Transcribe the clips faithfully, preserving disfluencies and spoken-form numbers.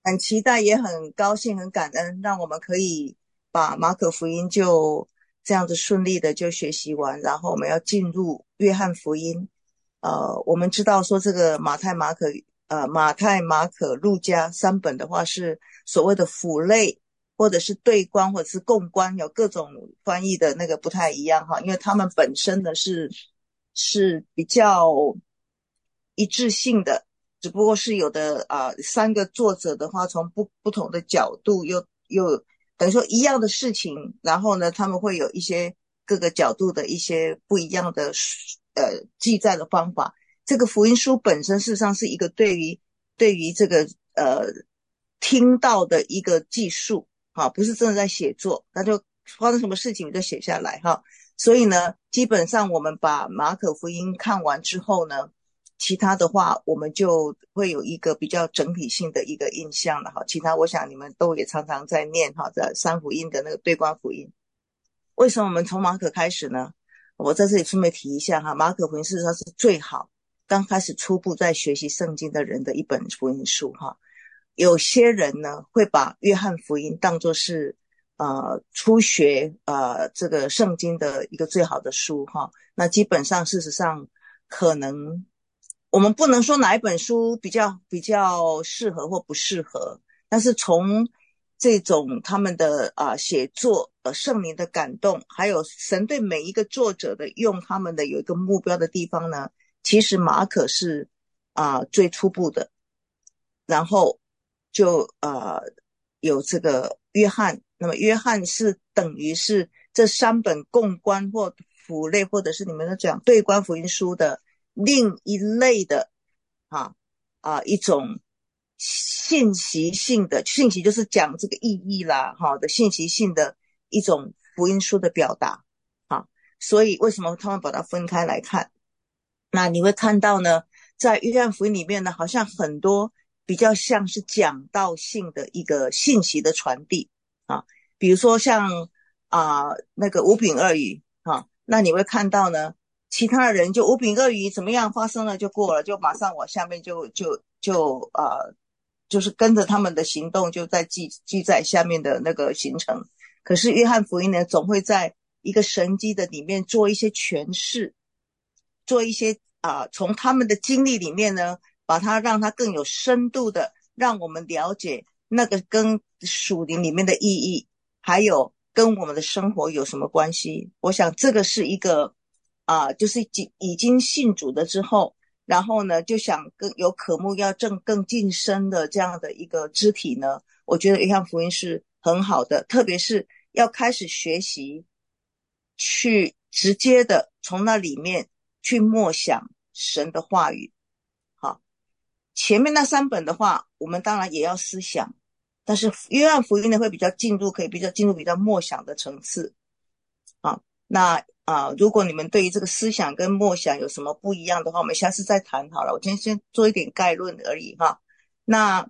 很期待，也很高兴，很感恩，让我们可以把马可福音就这样子顺利的就学习完，然后我们要进入约翰福音。呃，我们知道说这个马太、马可、呃马太、马可、路加三本的话是所谓的辅类，或者是对观，或者是共观，有各种翻译的那个不太一样哈，因为他们本身呢是是比较一致性的。只不过是有的啊、呃，三个作者的话，从不不同的角度又又等于说一样的事情，然后呢，他们会有一些各个角度的一些不一样的呃记载的方法。这个福音书本身事实上是一个对于对于这个呃听到的一个记述啊，不是真的在写作，那就发生什么事情你就写下来哈。所以呢，基本上我们把马可福音看完之后呢，其他的话我们就会有一个比较整体性的一个印象了哈。其他我想你们都也常常在念哈，在三福音的那个对观福音。为什么我们从马可开始呢？我在这里顺便提一下哈，马可福音事实上是最好刚开始初步在学习圣经的人的一本福音书哈。有些人呢会把约翰福音当作是呃初学呃这个圣经的一个最好的书哈。那基本上事实上可能我们不能说哪一本书比较比较适合或不适合，但是从这种他们的啊、呃、写作呃圣灵的感动，还有神对每一个作者的用他们的有一个目标的地方呢，其实马可是啊、呃、最初步的，然后就呃有这个约翰，那么约翰是等于是这三本共观或辅类，或者是你们都讲对观福音书的另一类的啊啊一种信息性的信息，就是讲这个意义啦哈的信息性的一种福音书的表达啊。所以为什么他们把它分开来看？那你会看到呢，在约翰福音里面呢，好像很多比较像是讲道性的一个信息的传递啊，比如说像啊、呃、那个五饼二鱼啊，那你会看到呢，其他的人就五饼二鱼怎么样发生了就过了，就马上往下面就就就呃就是跟着他们的行动就在记记在下面的那个行程。可是约翰福音呢，总会在一个神迹的里面做一些诠释，做一些啊、呃，从他们的经历里面呢，把它让它更有深度的，让我们了解那个跟属灵里面的意义，还有跟我们的生活有什么关系。我想这个是一个啊、呃，就是已经信主的之后，然后呢就想更有渴慕要正更晋升的这样的一个肢体呢，我觉得约翰福音是很好的，特别是要开始学习去直接的从那里面去默想神的话语。好，前面那三本的话我们当然也要思想，但是约翰福音呢会比较进入可以比较进入比较默想的层次。好，那啊，如果你们对于这个思想跟默想有什么不一样的话，我们下次再谈好了，我今天先做一点概论而已哈。那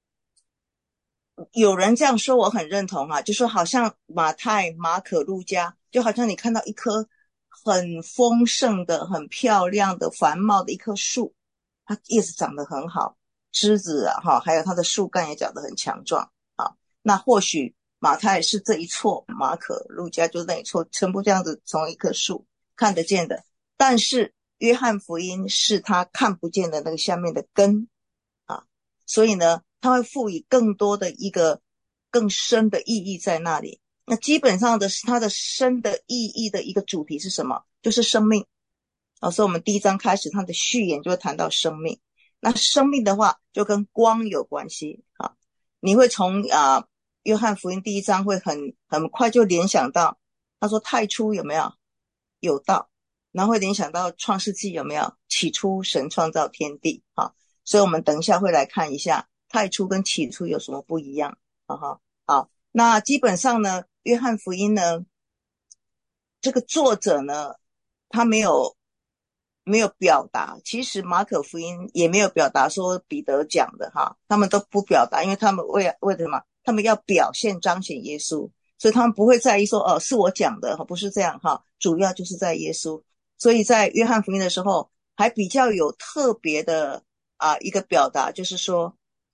有人这样说我很认同啊，就说好像马太、马可、路加，就好像你看到一棵很丰盛的、很漂亮的、繁茂的一棵树，它叶子长得很好，枝子啊哈，还有它的树干也长得很强壮啊。那或许马太是这一撮，马可、路加就是那一撮，全部这样子从一棵树看得见的。但是约翰福音是他看不见的那个下面的根啊，所以呢，他会赋予更多的一个更深的意义在那里。那基本上的它的深的意义的一个主题是什么？就是生命啊。所以我们第一章开始，它的序言就会谈到生命。那生命的话，就跟光有关系啊。你会从啊约翰福音第一章会很很快就联想到，他说太初有没有有道，然后会联想到创世纪有没有起初神创造天地啊。所以我们等一下会来看一下太初跟起初有什么不一样啊哈。好，那基本上呢，约翰福音呢，这个作者呢，他没有没有表达，其实马可福音也没有表达说彼得讲的哈，他们都不表达，因为他们为为什么？他们要表现彰显耶稣，所以他们不会在意说哦是我讲的，不是这样哈，主要就是在耶稣。所以在约翰福音的时候，还比较有特别的啊一个表达，就是说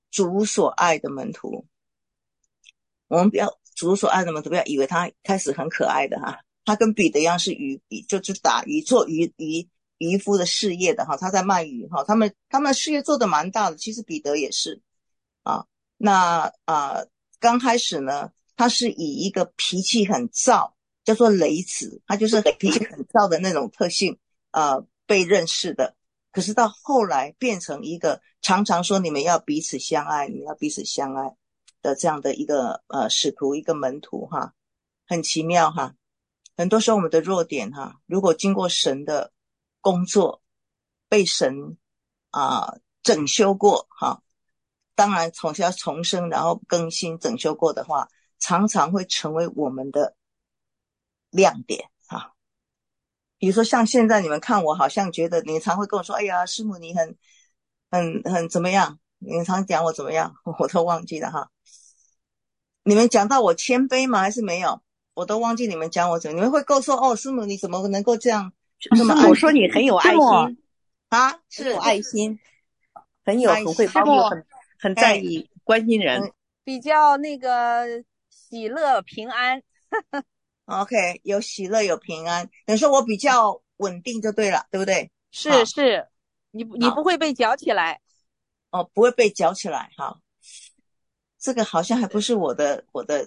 主所爱的门徒。我们不要主所爱的门徒，不要以为他开始很可爱的哈，他跟彼得一样是渔，就是打鱼做鱼渔渔夫的事业的哈，他在卖鱼哈，他们他们事业做得蛮大的，其实彼得也是啊。那啊，刚开始呢，他是以一个脾气很躁，叫做雷子，他就是脾气很躁的那种特性呃被认识的。可是到后来变成一个常常说你们要彼此相爱，你们要彼此相爱的这样的一个呃使徒，一个门徒哈，很奇妙哈。很多时候我们的弱点哈，如果经过神的工作，被神啊、呃、整修过哈，当然从要重生，然后更新整修过的话，常常会成为我们的亮点哈。比如说像现在你们看我，好像觉得你常会跟我说，哎呀，师母你很很很怎么样？你常讲我怎么样，我都忘记了哈。你们讲到我谦卑吗？还是没有？我都忘记你们讲我怎么，你们会够说哦，师母你怎么能够这样这么爱心？ 师母说你很有爱心啊， 很有是爱心，很有很会师母帮助，很很在意关心人， 嗯比较那个喜乐平安。 OK， 有喜乐有平安，等于说我比较稳定就对了，对不对？ 是是，你你不会被搅起来哦，不会被搅起来哈。这个好像还不是我的我的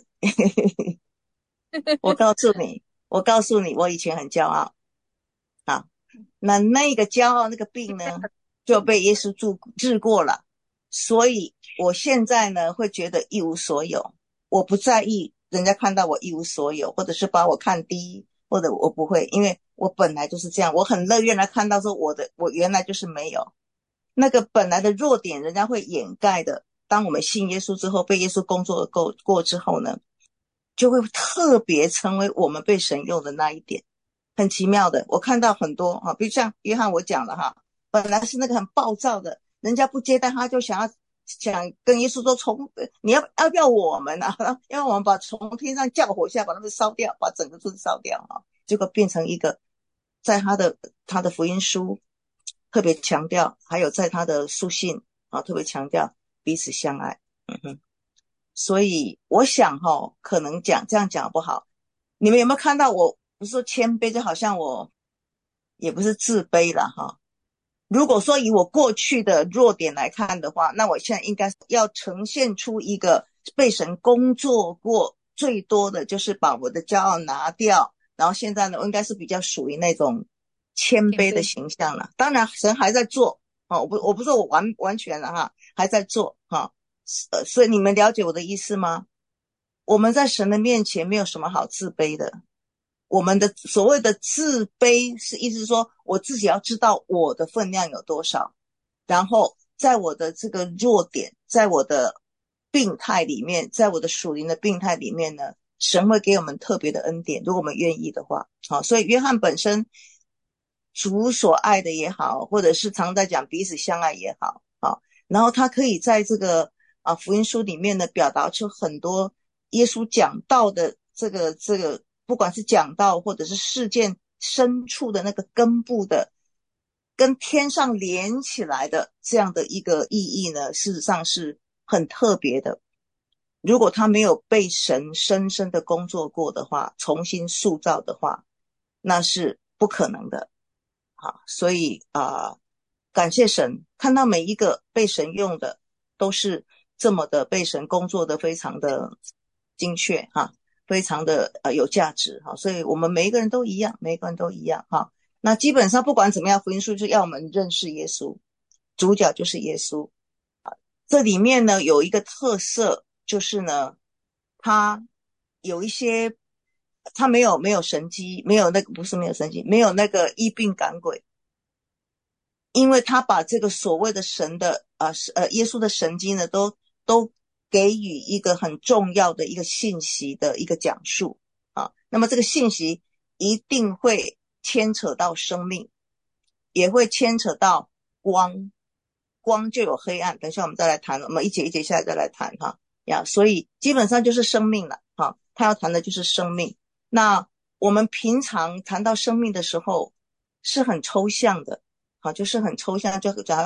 我告诉你我告诉你我以前很骄傲啊，那那个骄傲那个病呢就被耶稣治治过了，所以我现在呢会觉得一无所有，我不在意人家看到我一无所有，或者是把我看低，或者我不会，因为我本来就是这样，我很乐意来看到说我的我原来就是没有那个本来的弱点，人家会掩盖的。当我们信耶稣之后，被耶稣工作过过之后呢，就会特别成为我们被神用的那一点，很奇妙的。我看到很多哈，比如像约翰我讲了哈，本来是那个很暴躁的，人家不接待他就想要想跟耶稣说从你要要不要我们啊？要我们把从天上降火下来把他们烧掉，把整个村烧掉哈，结果变成一个在他的他的福音书特别强调，还有在他的书信啊特别强调彼此相爱。嗯哼，所以我想哈、哦，可能讲这样讲不好。你们有没有看到我不是说谦卑，就好像我也不是自卑了哈。如果说以我过去的弱点来看的话，那我现在应该要呈现出一个被神工作过最多的，就是把我的骄傲拿掉。然后现在呢，我应该是比较属于那种谦卑的形象了。当然，神还在做哦，我不我不是说我完完全了哈，还在做哈。呃，所以你们了解我的意思吗？我们在神的面前没有什么好自卑的。我们的所谓的自卑是意思是说我自己要知道我的分量有多少，然后在我的这个弱点，在我的病态里面，在我的属灵的病态里面呢，神会给我们特别的恩典，如果我们愿意的话。好，所以约翰本身主所爱的也好，或者是常在讲彼此相爱也好，好，然后他可以在这个啊福音书里面呢表达出很多耶稣讲道的这个这个不管是讲道或者是事件深处的那个根部的跟天上连起来的这样的一个意义呢，事实上是很特别的。如果他没有被神深深的工作过的话，重新塑造的话，那是不可能的。好，所以啊、呃，感谢神，看到每一个被神用的都是这么的被神工作的非常的精确哈，非常的呃有价值哈，所以我们每一个人都一样，每一个人都一样哈。那基本上不管怎么样，福音书就要我们认识耶稣，主角就是耶稣。这里面呢有一个特色，就是呢，他有一些他没有没有神迹，没有那个不是没有神迹，没有那个医病赶鬼，因为他把这个所谓的神的呃呃耶稣的神迹呢，都都给予一个很重要的一个信息的一个讲述啊。那么这个信息一定会牵扯到生命，也会牵扯到光，光就有黑暗。等一下我们再来谈，我们一节一节下来再来谈哈呀。所以基本上就是生命了哈，他要谈的就是生命。那我们平常谈到生命的时候是很抽象的。好，就是很抽象，就好像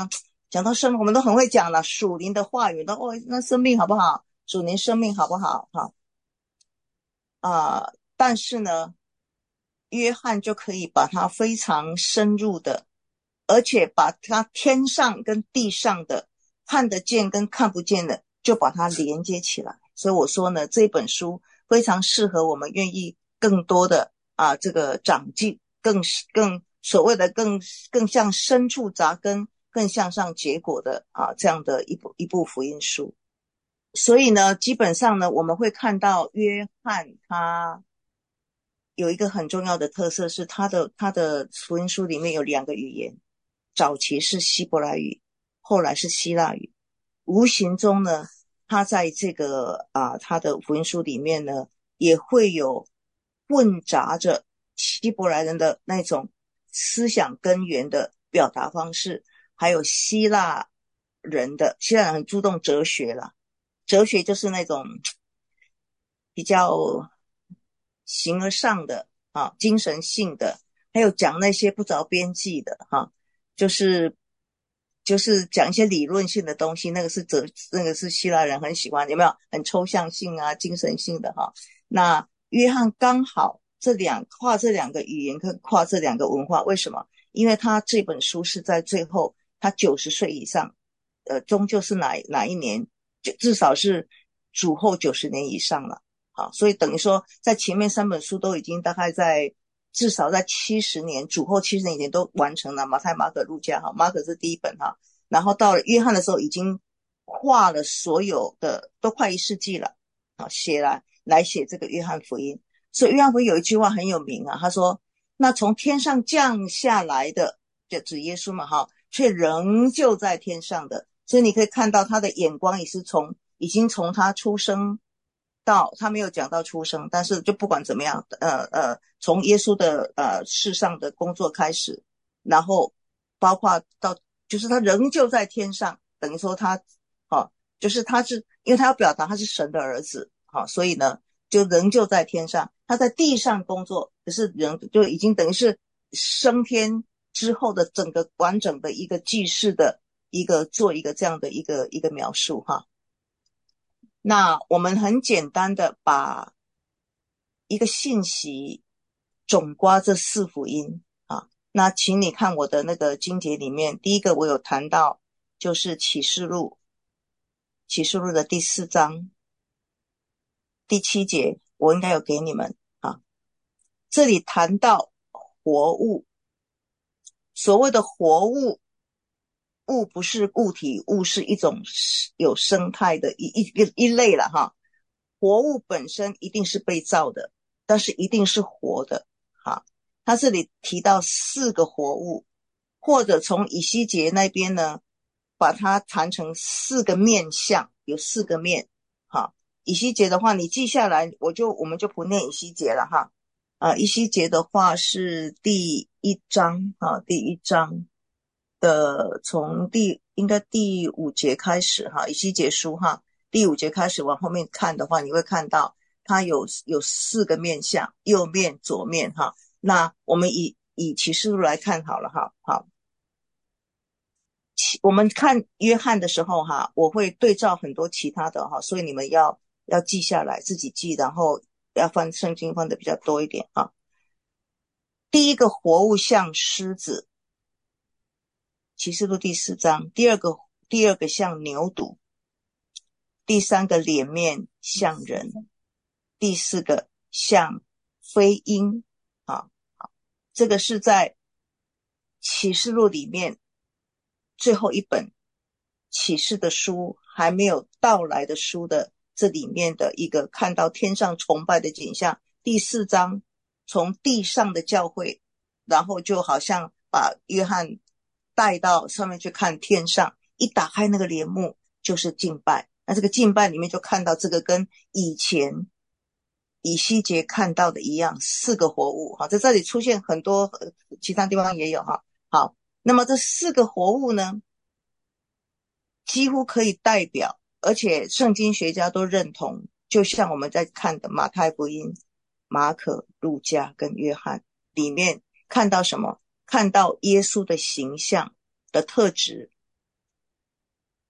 讲到生命，我们都很会讲了属灵的话语，都哦，那生命好不好？属灵生命好不好？哈啊、呃，但是呢，约翰就可以把它非常深入的，而且把它天上跟地上的看得见跟看不见的，就把它连接起来。所以我说呢，这本书非常适合我们愿意更多的啊，这个长进，更更所谓的更更向深处扎根，更向上结果的啊，这样的一部一部福音书。所以呢，基本上呢，我们会看到约翰他有一个很重要的特色，是他的他的福音书里面有两个语言，早期是希伯来语，后来是希腊语。无形中呢，他在这个啊他的福音书里面呢，也会有混杂着希伯来人的那种思想根源的表达方式，还有希腊人的希腊人很注重哲学啦，哲学就是那种比较形而上的啊，精神性的，还有讲那些不着边际的哈、啊，就是就是讲一些理论性的东西，那个是哲，那个是希腊人很喜欢，有没有？很抽象性啊，精神性的哈、啊。那约翰刚好这两跨这两个语言跟跨这两个文化，为什么？因为他这本书是在最后他九十岁以上，呃，终究是哪哪一年，就至少是主后九十年以上了。好，所以等于说在前面三本书都已经大概在至少在七十年，主后七十年以前都完成了，马太、马可、路加哈，马可是第一本哈，然后到了约翰的时候已经跨了所有的，都快一世纪了，好，写来来写这个约翰福音。所以约翰福音有一句话很有名啊，他说那从天上降下来的，就指耶稣嘛哈，却仍旧在天上的，所以你可以看到他的眼光也是从已经从他出生到他没有讲到出生，但是就不管怎么样，呃呃，从耶稣的呃世上的工作开始，然后包括到就是他仍旧在天上，等于说他，好、哦，就是他是因为他要表达他是神的儿子，好、哦，所以呢就仍旧在天上，他在地上工作，可是人就已经等于是升天之后的整个完整的一个记事的一个做一个这样的一个一个描述哈。那我们很简单的把一个信息总括这四福音啊，那请你看我的那个经节里面，第一个我有谈到就是启示录，启示录的第四章第七节，我应该有给你们啊。这里谈到活物，所谓的活物，物不是物体，物是一种有生态的一一一类了哈。活物本身一定是被造的，但是一定是活的哈。他这里提到四个活物，或者从以西结那边呢，把它谈成四个面相，有四个面哈。以西结的话，你记下来，我就我们就不念以西结了哈。啊，以西结的话是第一章啊，第一章的从第应该第五节开始哈，以西结书哈，第五节开始往后面看的话，你会看到它有有四个面向，右面、左面哈。那我们以以启示录来看好了哈，好，我们看约翰的时候哈，我会对照很多其他的哈，所以你们要要记下来，自己记，然后要翻圣经翻的比较多一点啊。第一个活物像狮子，启示录第四章。第二个第二个像牛犊，第三个脸面像人，第四个像飞鹰啊。这个是在启示录里面最后一本启示的书还没有到来的书的这里面的一个看到天上崇拜的景象。第四章从地上的教会，然后就好像把约翰带到上面去看天上，一打开那个帘幕就是敬拜。那这个敬拜里面就看到这个跟以前以西结看到的一样，四个活物哈，在这里出现很多，其他地方也有哈。好，那么这四个活物呢，几乎可以代表，而且圣经学家都认同，就像我们在看的马太福音、马可、路加跟约翰里面看到什么？看到耶稣的形象的特质，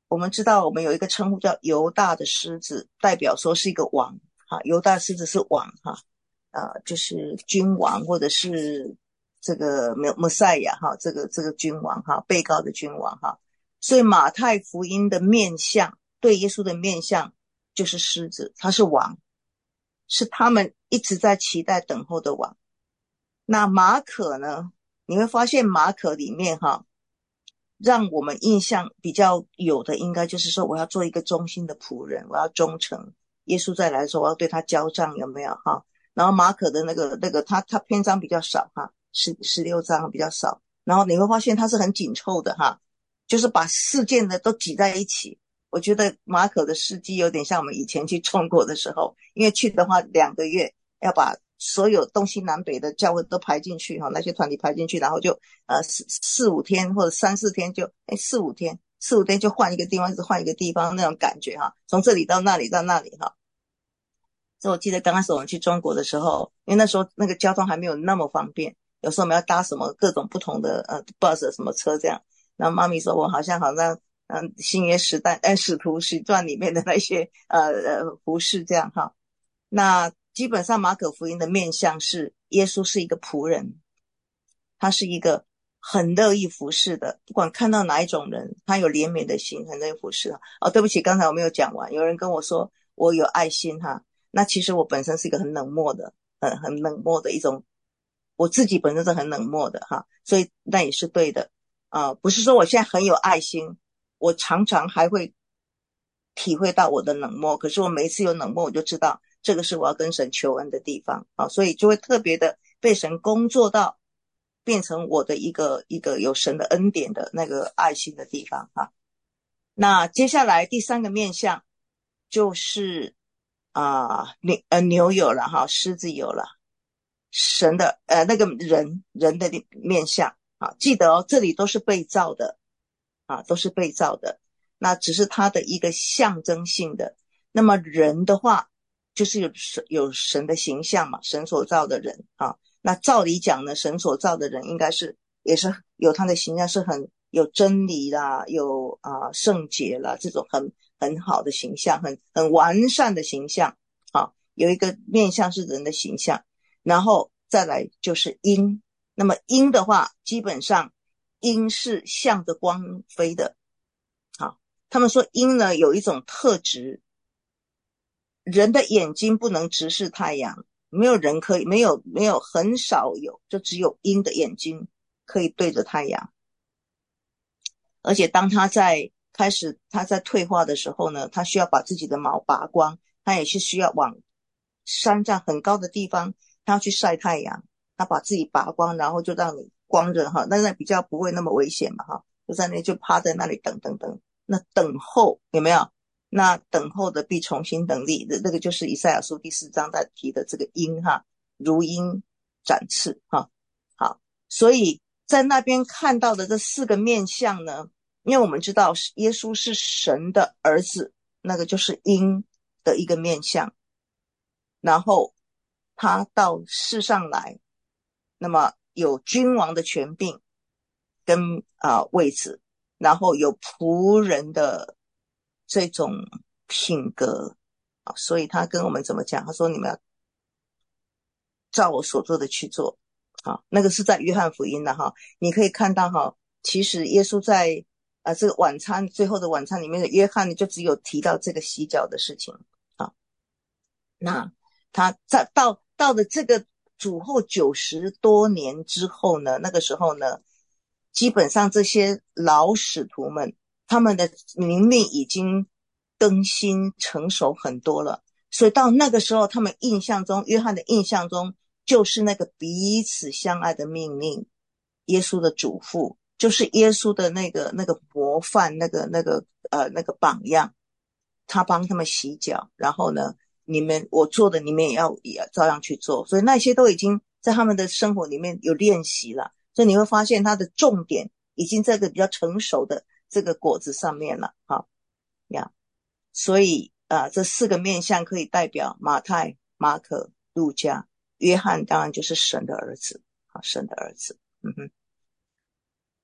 我们知道我们有一个称呼叫犹大的狮子，代表说是一个王哈，犹大狮子是王哈，呃，就是君王或者是这个摩赛亚哈，这个这个君王哈，被告的君王哈。所以马太福音的面向，对耶稣的面向就是狮子，他是王，是他们一直在期待等候的王。那马可呢，你会发现马可里面哈，让我们印象比较有的应该就是说，我要做一个忠心的仆人，我要忠诚，耶稣再来的时候我要对他交账，有没有哈？然后马可的那个那个他他篇章比较少哈，十十六章比较少，然后你会发现他是很紧凑的哈，就是把事件的都挤在一起。我觉得马可的事迹有点像我们以前去中国的时候，因为去的话两个月要把所有东西南北的教会都排进去哈，那些团体排进去，然后就呃四四五天或者三四天就哎四五天四五天就换一个地方，一直换一个地方那种感觉哈，从这里到那里到那里哈。所以我记得刚开始我们去中国的时候，因为那时候那个交通还没有那么方便，有时候我们要搭什么各种不同的呃 bus 什么车这样，然后妈咪说我好像好像嗯、呃、新约时代哎使徒行传里面的那些呃呃服饰这样哈。那基本上马可福音的面向是耶稣是一个仆人，他是一个很乐意服侍的，不管看到哪一种人，他有怜悯的心，很乐意服侍。哦，对不起，刚才我没有讲完，有人跟我说我有爱心哈，那其实我本身是一个很冷漠的很很冷漠的一种，我自己本身是很冷漠的哈，所以那也是对的啊、呃，不是说我现在很有爱心，我常常还会体会到我的冷漠，可是我每一次有冷漠我就知道这个是我要跟神求恩的地方啊，所以就会特别的被神工作到变成我的一个一个有神的恩典的那个爱心的地方啊。那接下来第三个面向就是啊牛呃牛有了哈，狮子有了，神的呃那个人人的面向啊，记得哦，这里都是被造的啊，都是被造的，那只是它的一个象征性的。那么人的话就是有有神的形象嘛，神所造的人啊，那照理讲呢，神所造的人应该是也是有他的形象，是很有真理啦，有啊、呃、圣洁啦，这种很很好的形象，很很完善的形象啊，有一个面向是人的形象，然后再来就是鹰。那么鹰的话，基本上鹰是向着光飞的。好，他们说鹰呢有一种特质，人的眼睛不能直视太阳，没有人可以，没有没有很少有，就只有鹰的眼睛可以对着太阳。而且当他在开始他在退化的时候呢，他需要把自己的毛拔光，他也是需要往山上很高的地方，他要去晒太阳，他把自己拔光，然后就让你光着哈，那那比较不会那么危险嘛哈，就在那就趴在那里等等等，那等候有没有？那等候的必重新等力，这个就是以赛亚书第四章在提的这个鹰哈，如鹰展翅哈。好，所以在那边看到的这四个面向呢，因为我们知道耶稣是神的儿子，那个就是鹰的一个面向，然后他到世上来，那么有君王的权柄跟啊、呃、位置，然后有仆人的这种品格啊，所以他跟我们怎么讲？他说你们要照我所做的去做啊，那个是在约翰福音的哈，你可以看到哈，其实耶稣在啊这个晚餐最后的晚餐里面的约翰就只有提到这个洗脚的事情啊，那他在到到了这个主后九十多年之后呢，那个时候呢，基本上这些老使徒们他们的灵命已经更新成熟很多了，所以到那个时候他们印象中，约翰的印象中就是那个彼此相爱的命令，耶稣的嘱咐，就是耶稣的那个那个模范，那个那个呃那个榜样，他帮他们洗脚，然后呢你们我做的你们也要也要照样去做，所以那些都已经在他们的生活里面有练习了，所以你会发现它的重点已经在一个比较成熟的这个果子上面了好呀，所以啊、呃，这四个面向可以代表马太、马可、路加、约翰，当然就是神的儿子好，神的儿子嗯哼。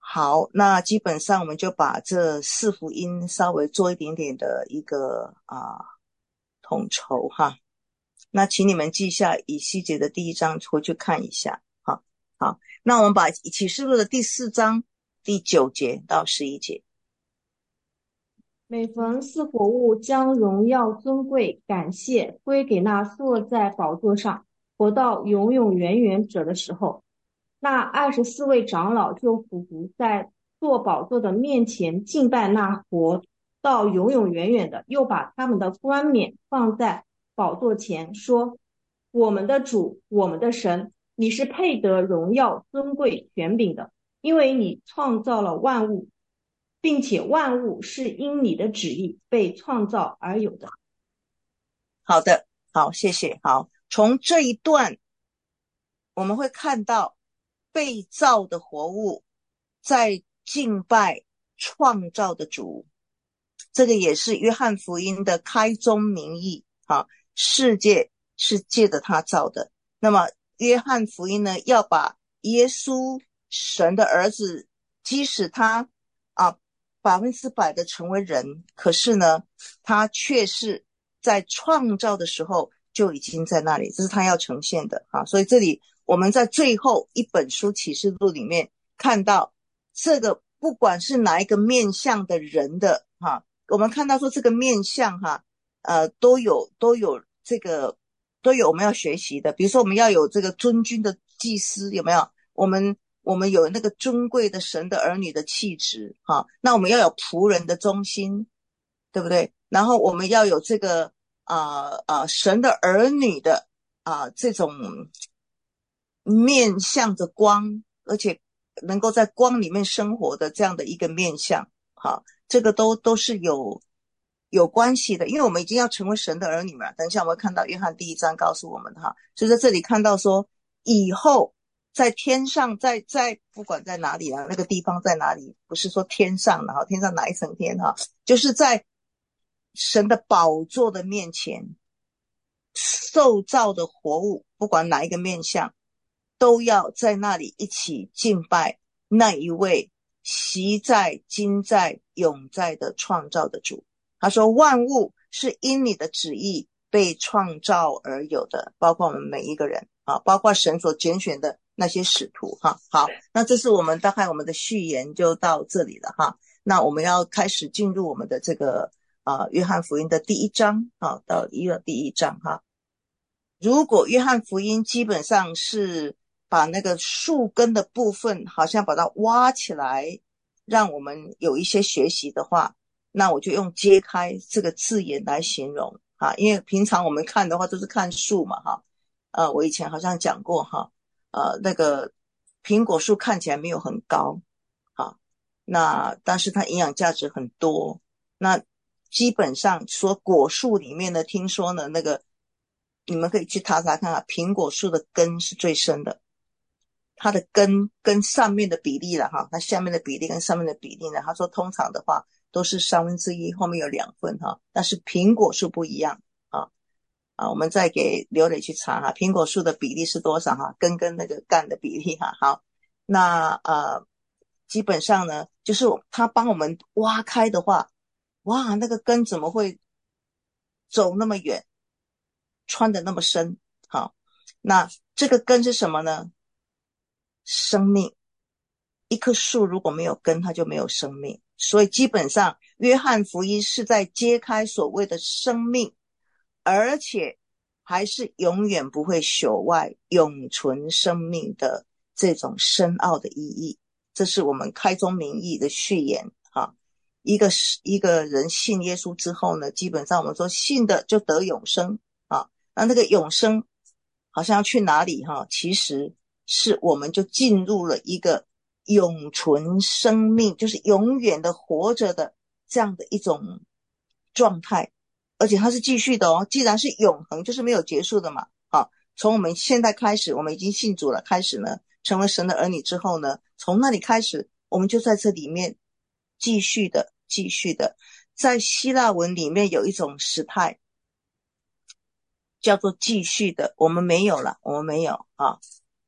好，那基本上我们就把这四福音稍微做一点点的一个啊统筹哈。那请你们记下以西结的第一章回去看一下。好，好，那我们把启示录的第四章第九节到十一节。 每逢四活物将荣耀、尊贵、感谢归给那坐在宝座上活到永永远远者的时候，那二十四位长老就俯伏在坐宝座的面前敬拜那活到永永远远的，又把他们的冠冕放在宝座前，说：我们的主，我们的神，你是配得荣耀、尊贵、权柄的，因为你创造了万物，并且万物是因你的旨意被创造而有的。 好的，好，谢谢。好，从这一段我们会看到被造的活物在敬拜创造的主，这个也是约翰福音的开宗明义啊，世界是借着他造的。那么约翰福音呢，要把耶稣神的儿子，即使他啊百分之百的成为人，可是呢他却是在创造的时候就已经在那里，这是他要呈现的啊。所以这里我们在最后一本书启示录里面看到这个，不管是哪一个面向的人的哈，我们看到说这个面向哈，呃，都有都有这个都有我们要学习的。比如说我们要有这个尊君的祭司，有没有？我们我们有那个尊贵的神的儿女的气质哈，那我们要有仆人的忠心，对不对？然后我们要有这个啊啊、呃、神的儿女的啊、呃、这种面向着光，而且能够在光里面生活的这样的一个面向，好，这个都都是有有关系的，因为我们已经要成为神的儿女嘛。等一下我们会看到约翰第一章告诉我们哈，所以在这里看到说，以后在天上，在在不管在哪里啊，那个地方在哪里，不是说天上的哈，天上哪一层天哈，就是在神的宝座的面前，受造的活物，不管哪一个面向，都要在那里一起敬拜那一位习在、今在、永在的创造的主。他说万物是因你的旨意被创造而有的，包括我们每一个人啊，包括神所拣选的那些使徒哈。好，那这是我们大概我们的序言就到这里了哈。那我们要开始进入我们的这个啊约翰福音的第一章啊，到一个第一章哈。如果约翰福音基本上是把那个树根的部分好像把它挖起来，让我们有一些学习的话，那我就用揭开这个字眼来形容哈，因为平常我们看的话都是看树嘛哈，呃，我以前好像讲过哈，呃，那个苹果树看起来没有很高，哈，那但是它营养价值很多，那基本上说果树里面呢，听说呢那个你们可以去查查看啊，苹果树的根是最深的，它的根跟上面的比例了哈，它下面的比例跟上面的比例呢，他说通常的话都是三分之一，后面有两份哈，但是苹果树不一样啊啊，我们再给刘磊去查哈，苹果树的比例是多少哈，根跟那个干的比例哈。好，那呃基本上呢，就是他帮我们挖开的话，哇，那个根怎么会走那么远，穿得那么深？好，那这个根是什么呢？生命。一棵树如果没有根，它就没有生命。所以基本上约翰福音是在揭开所谓的生命，而且还是永远不会朽坏、永存生命的这种深奥的意义。这是我们开宗明义的序言啊。一个一个人信耶稣之后呢，基本上我们说信的就得永生啊。那那个永生好像要去哪里哈？其实是我们就进入了一个永存生命，就是永远的活着的这样的一种状态，而且它是继续的哦。既然是永恒，就是没有结束的嘛。好，从我们现在开始，我们已经信主了，开始呢成为神的儿女之后呢，从那里开始，我们就在这里面继续的继续的。在希腊文里面有一种时态叫做继续的，我们没有了，我们没有啊。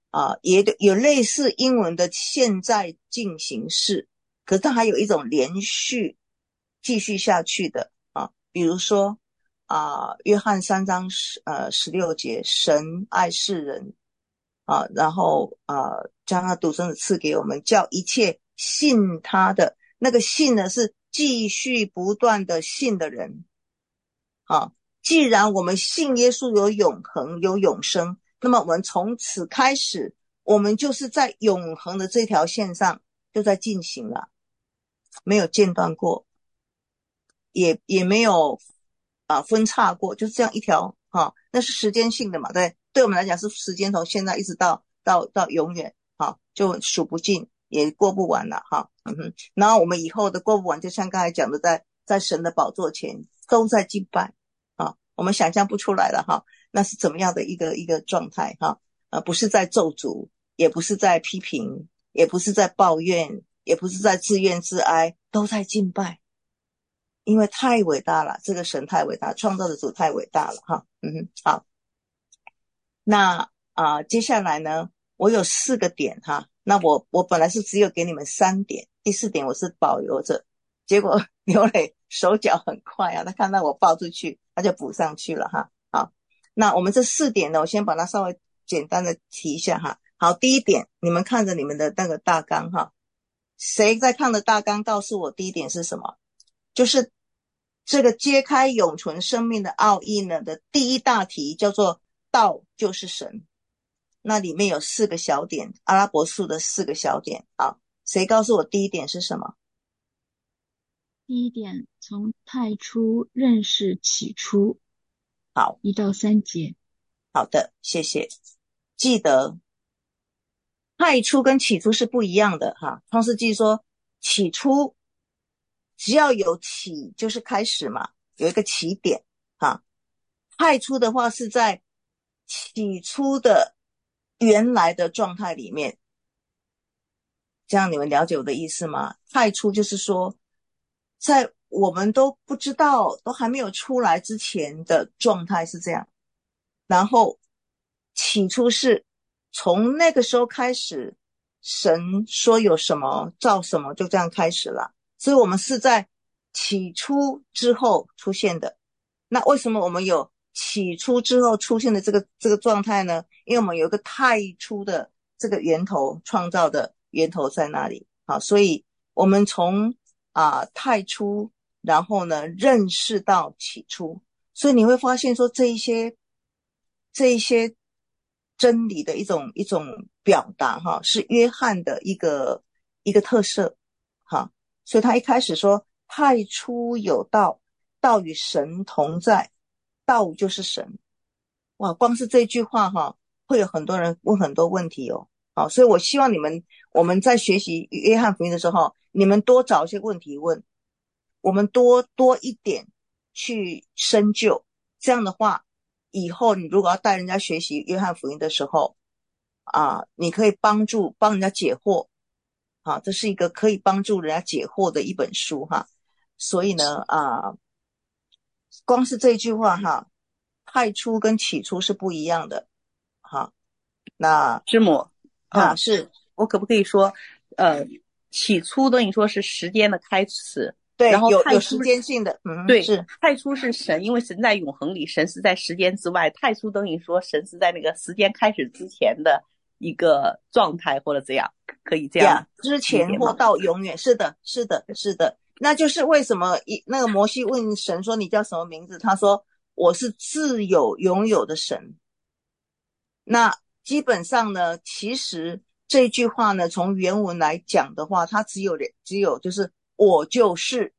啊，也有类似英文的现在进行式，可是它还有一种连续继续下去的啊，比如说啊，约翰三章十呃十六节，神爱世人啊，然后啊将他独生子赐给我们，叫一切信他的，那个信呢是继续不断的信的人啊。既然我们信耶稣有永恒有永生，那么我们从此开始，我们就是在永恒的这条线上就在进行了，没有间断过，也也没有啊分叉过，就是这样一条啊，那是时间性的嘛，对，对我们来讲是时间从现在一直到到到永远啊，就数不尽也过不完了哈，嗯哼，然后我们以后的过不完，就像刚才讲的，在在神的宝座前都在敬拜啊，我们想象不出来了哈，那是怎么样的一个一个状态哈，呃，不是在咒诅，也不是在批评，也不是在抱怨，也不是在自怨自哀，都在敬拜。因为太伟大了，这个神太伟大，创造的主太伟大了哈，嗯哼，好，那啊、呃，接下来呢，我有四个点哈，那我我本来是只有给你们三点，第四点我是保留着，结果刘磊手脚很快啊，他看到我报出去，他就补上去了哈，好，那我们这四点呢，我先把它稍微简单的提一下哈，好，第一点，你们看着你们的那个大纲哈，谁在看的大纲告诉我第一点是什么？就是这个揭开永存生命的奥义呢的第一大题叫做道就是神，那里面有四个小点，阿拉伯数的四个小点啊，谁告诉我第一点是什么？ 第一点，从太初认识起初， 好， 一到三节。 好的，谢谢。记得太初跟起初是不一样的哈，创世纪说起初只要有起就是开始嘛，有一个起点哈。太初的话是在起初的原来的状态里面，这样你们了解我的意思吗？太初就是说在我们都不知道都还没有出来之前的状态是这样，然后起初是从那个时候开始，神说有什么造什么，就这样开始了，所以我们是在起初之后出现的。那为什么我们有起初之后出现的这个这个状态呢？因为我们有一个太初的这个源头，创造的源头在那里。好，所以我们从啊太初，然后呢认识到起初，所以你会发现说这一些这一些真理的一种一种表达哈，是约翰的一个一个特色哈，所以他一开始说太初有道，道与神同在，道就是神。哇，光是这句话哈，会有很多人问很多问题哦。好，所以我希望你们我们在学习约翰福音的时候，你们多找一些问题问，我们多多一点去深究，这样的话以后你如果要带人家学习约翰福音的时候啊，你可以帮助帮人家解惑啊，这是一个可以帮助人家解惑的一本书哈。所以呢啊，光是这句话哈，太初跟起初是不一样的哈。那师母啊，是我可不可以说呃起初等于说是时间的开始， 对， 然后太初有有时间性的，嗯， 对， 是太初是神，因为神在永恒里，神是在时间之外，太初等于说神是在那个时间开始之前的一个状态，或者这样，可以这样之前或到永远，是的，是的，是的。那就是为什么一那个摩西问神说你叫什么名字，他说我是自有永有的神。那基本上呢，其实这句话呢，从原文来讲的话，它只有只有就是我就是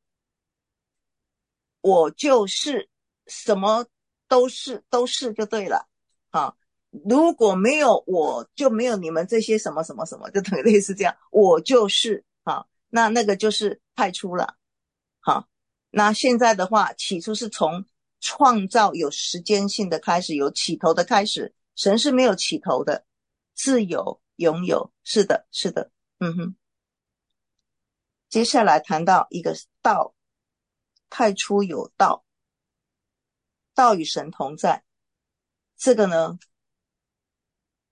我就是什么都是都是就对了啊。如果没有我，就没有你们这些什么什么什么，就等于类似这样，我就是啊，那那个就是太初了。好，那现在的话，起初是从创造有时间性的开始，有起头的开始，神是没有起头的，自有拥有，是的，是的，嗯哼。接下来谈到一个道，太初有道，道与神同在，这个呢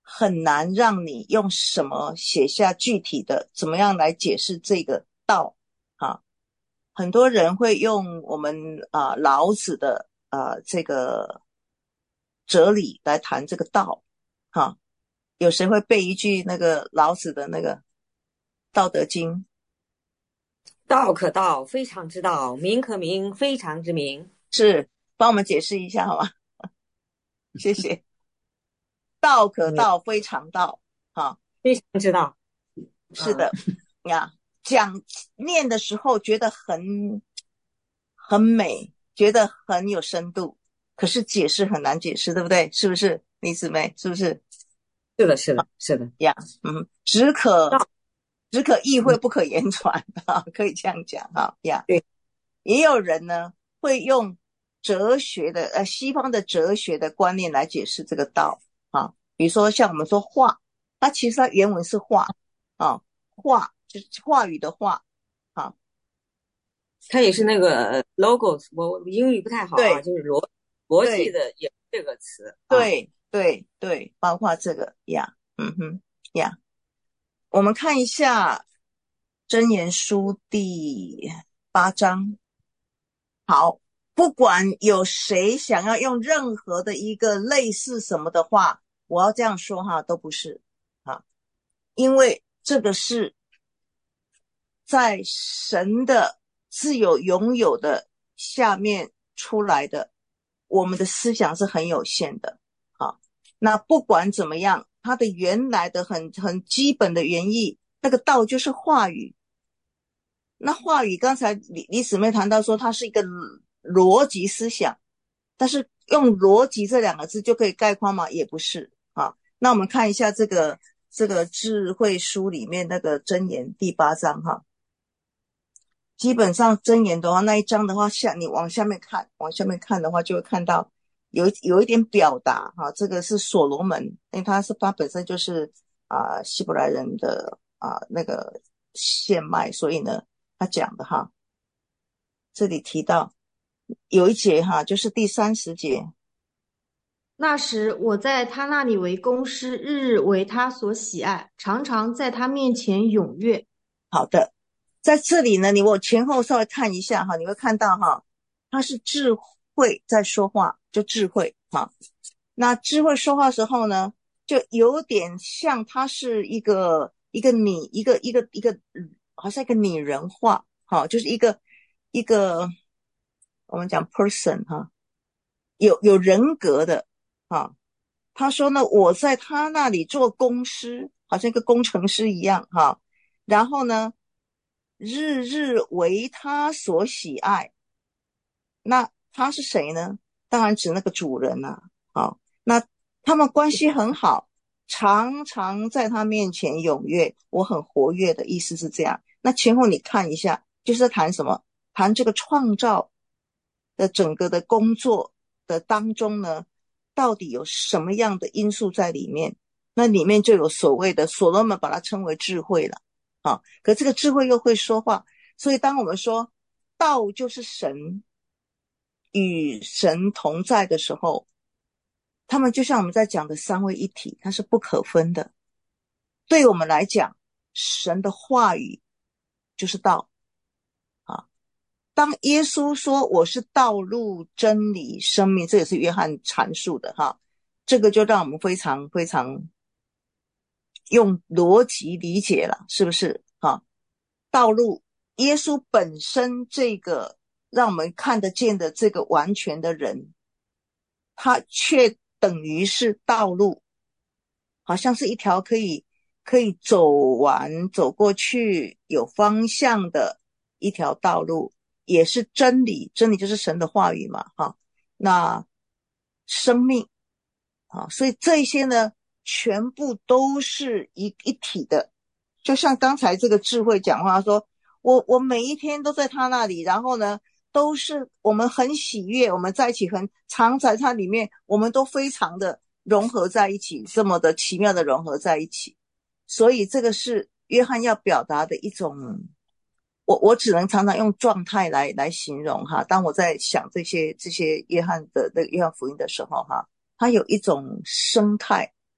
很难让你用什么写下具体的怎么样来解释这个道啊。很多人会用我们啊、呃、老子的呃这个哲理来谈这个道哈。有谁会背一句那个老子的那个道德经？ 道可道，非常之道；名可名，非常之名。 是，帮我们解释一下好吗？谢谢。道可道，非常道哈， 非常之道。 是的呀，讲念的时候觉得很很美，觉得很有深度，可是解释很难解释，对不对？是不是李姊妹？是不是？ 是的，是的，是的呀，嗯，只可只可意会，不可言传啊，可以这样讲哈呀。 对， 也有人呢会用哲学的呃西方的哲学的观念来解释这个道啊，比如说像我们说话，它其实它原文是话啊，话就是话语的话啊， 它也是那个 logos， 我英语不太好啊，就是逻逻辑的也这个词。 对、啊、对对，包括这个呀，嗯哼呀，我们看一下箴言书第八章。好，不管有谁想要用任何的一个类似什么的话，我要这样说哈，都不是啊，因为这个是在神的自有拥有的下面出来的，我们的思想是很有限的啊。那不管怎么样，它的原来的很很基本的原意，那个道就是话语。那话语刚才李李姊妹谈到说它是一个逻辑思想，但是用逻辑这两个字就可以概括吗？也不是啊。那我们看一下这个这个智慧书里面那个箴言第八章哈。基本上箴言的话，那一章的话下你往下面看，往下面看的话就会看到有有一点表达哈，这个是所罗门，因为他是他本身就是啊、呃、希伯来人的啊、呃、那个血脉，所以呢他讲的哈，这里提到有一节哈，就是第三十节。 那时我在他那里为工师，日日为他所喜爱，常常在他面前踊跃。 好的，在这里呢，你我前后稍微看一下哈，你会看到哈，他是智慧在说话，就智慧哈。那智慧说话的时候呢，就有点像他是一个一个拟一个一个一个好像一个拟人化哈，就是一个一个我们讲 person 哈，有有人格的啊。他说呢，我在他那里做工师，好像一个工程师一样哈。然后呢，日日为他所喜爱。那他是谁呢？当然指那个主人啊。好，那他们关系很好，常常在他面前踊跃，我很活跃的意思是这样。那前后你看一下，就是在谈什么？谈这个创造的整个的工作的当中呢，到底有什么样的因素在里面？那里面就有所谓的所罗门把它称为智慧了啊。可这个智慧又会说话，所以当我们说道就是神与神同在的时候，他们就像我们在讲的三位一体，它是不可分的。对我们来讲，神的话语就是道啊。当耶稣说我是道路真理生命，这也是约翰阐述的哈，这个就让我们非常非常用逻辑理解了，是不是哈？道路，耶稣本身这个让我们看得见的这个完全的人，他却等于是道路，好像是一条可以可以走完走过去有方向的一条道路，也是真理，真理就是神的话语嘛哈。那生命啊，所以这些呢全部都是一一体的。就像刚才这个智慧讲话说，我我每一天都在他那里，然后呢都是我们很喜悦，我们在一起很常在他里面，我们都非常的融合在一起，这么的奇妙的融合在一起。所以这个是约翰要表达的一种，我我只能常常用状态来来形容哈。当我在想这些这些约翰的那个约翰福音的时候哈，它有一种生态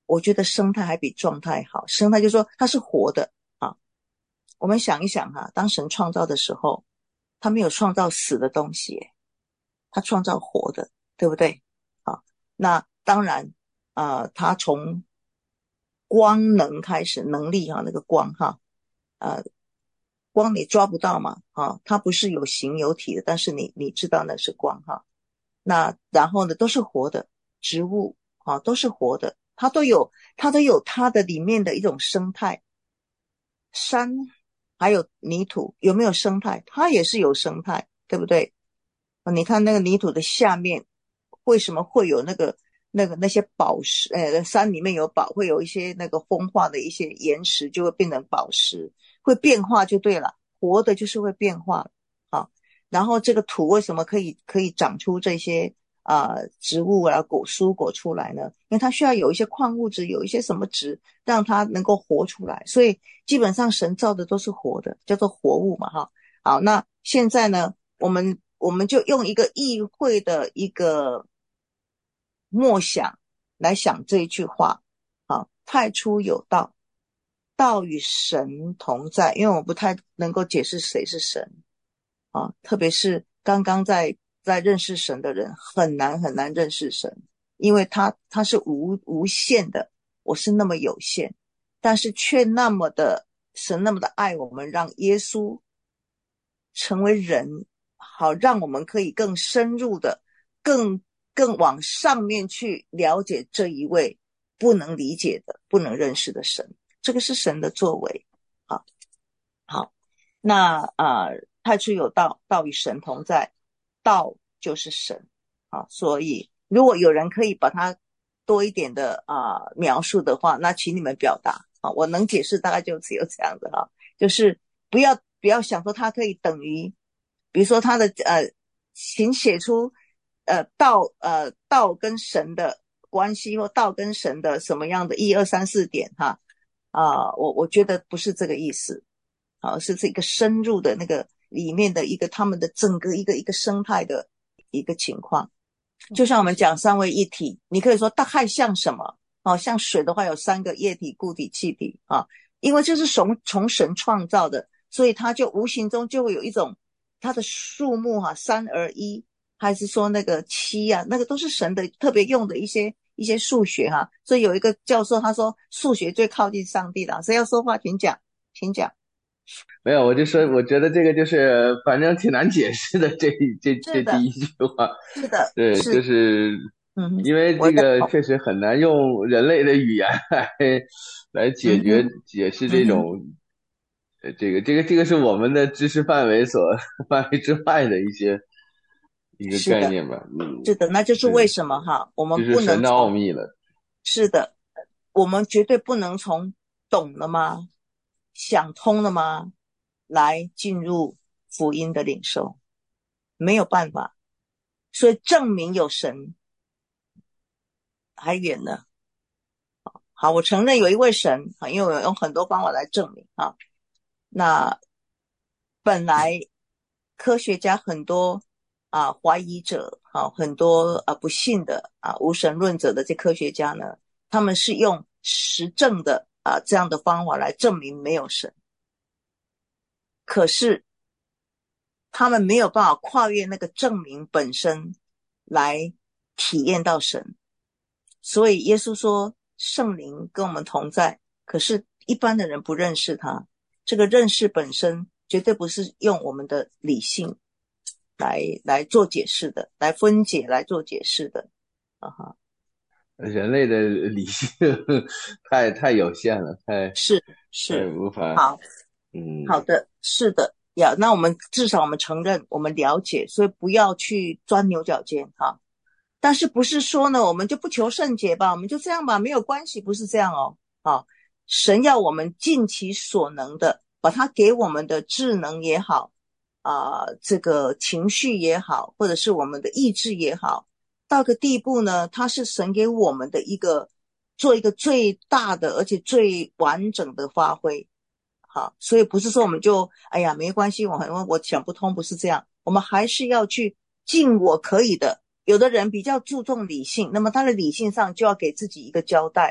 我觉得生态还比状态好。生态就是说它是活的啊。我们想一想哈、啊，当神创造的时候，他没有创造死的东西，他创造活的，对不对？啊，那当然呃他从光能开始，能力哈、啊，那个光哈，呃光你抓不到嘛，啊，它不是有形有体的，但是你你知道那是光哈。那然后呢，都是活的植物啊，都是活的，它都有它都有它的里面的一种生态。山还有泥土有没有生态？它也是有生态，对不对？你看那个泥土的下面为什么会有那个那个那些宝石？呃，山里面有宝，会有一些那个风化的一些岩石就会变成宝石，会变化就对了，活的就是会变化啊。然后这个土为什么可以可以长出这些啊、呃、植物啊果蔬果出来呢？因为它需要有一些矿物质，有一些什么质让它能够活出来，所以基本上神造的都是活的，叫做活物嘛哈。好，那现在呢，我们我们就用一个意会的一个默想来想这一句话啊，太初有道，道与神同在。因为我不太能够解释谁是神啊，特别是刚刚在在认识神的人很难很难认识神，因为他他是无无限的，我是那么有限，但是却那么的神那么的爱我们，让耶稣成为人，好让我们可以更深入的更更往上面去了解这一位不能理解的不能认识的神。这个是神的作为啊。好，那啊、呃，太初有道，道与神同在，道就是神啊。所以如果有人可以把它多一点的啊、呃、描述的话，那请你们表达啊。我能解释大概就只有这样的啊，就是不要不要想说它可以等于，比如说它的呃，请写出呃道呃道跟神的关系，或道跟神的什么样的一二三四点哈啊、呃，我我觉得不是这个意思。啊，是这个深入的那个里面的一个他们的整个一个一个生态的一个情况。就像我们讲三位一体，你可以说大概像什么啊？像水的话有三个液体、固体、气体啊，因为这是从从神创造的，所以它就无形中就会有一种它的数目哈、啊，三而一，还是说那个七啊，那个都是神的特别用的一些一些数学哈、啊。所以有一个教授他说数学最靠近上帝的，谁要说话请讲，请讲。 没有，我就说，我觉得这个就是反正挺难解释的，这这这第一句话， 是的， 对， 是就是嗯， 因为这个确实很难用人类的语言来来解决、嗯、解释这种、嗯、这个这个这个是我们的知识范围所范围之外的一些一个概念吧。嗯， 是的，那就是为什么哈，我们不能神的奥秘了。 是的，我们绝对不能从懂了吗？想通了吗？来进入福音的领受，没有办法。所以证明有神还远呢。好，我承认有一位神，因为我用很多方法来证明啊。那本来科学家很多啊怀疑者啊，很多啊不信的啊无神论者的这科学家呢，他们是用实证的啊这样的方法来证明没有神。可是他们没有办法跨越那个证明本身来体验到神。所以耶稣说圣灵跟我们同在，可是一般的人不认识他。这个认识本身绝对不是用我们的理性来来做解释的，来分解来做解释的啊哈。 人类的理性太太有限了，太是是无法。 好， 嗯， 好的，是的呀。那我们至少我们承认，我们了解，所以不要去钻牛角尖哈。但是不是说呢，我们就不求甚解吧，我们就这样吧，没有关系，不是这样哦。啊，神要我们尽其所能的，把他给我们的智能也好，啊、呃，这个情绪也好，或者是我们的意志也好。到个地步呢，它是神给我们的一个做一个最大的而且最完整的发挥。好，所以不是说我们就哎呀没关系，我我想不通，不是这样，我们还是要去尽我可以的。有的人比较注重理性，那么他的理性上就要给自己一个交代，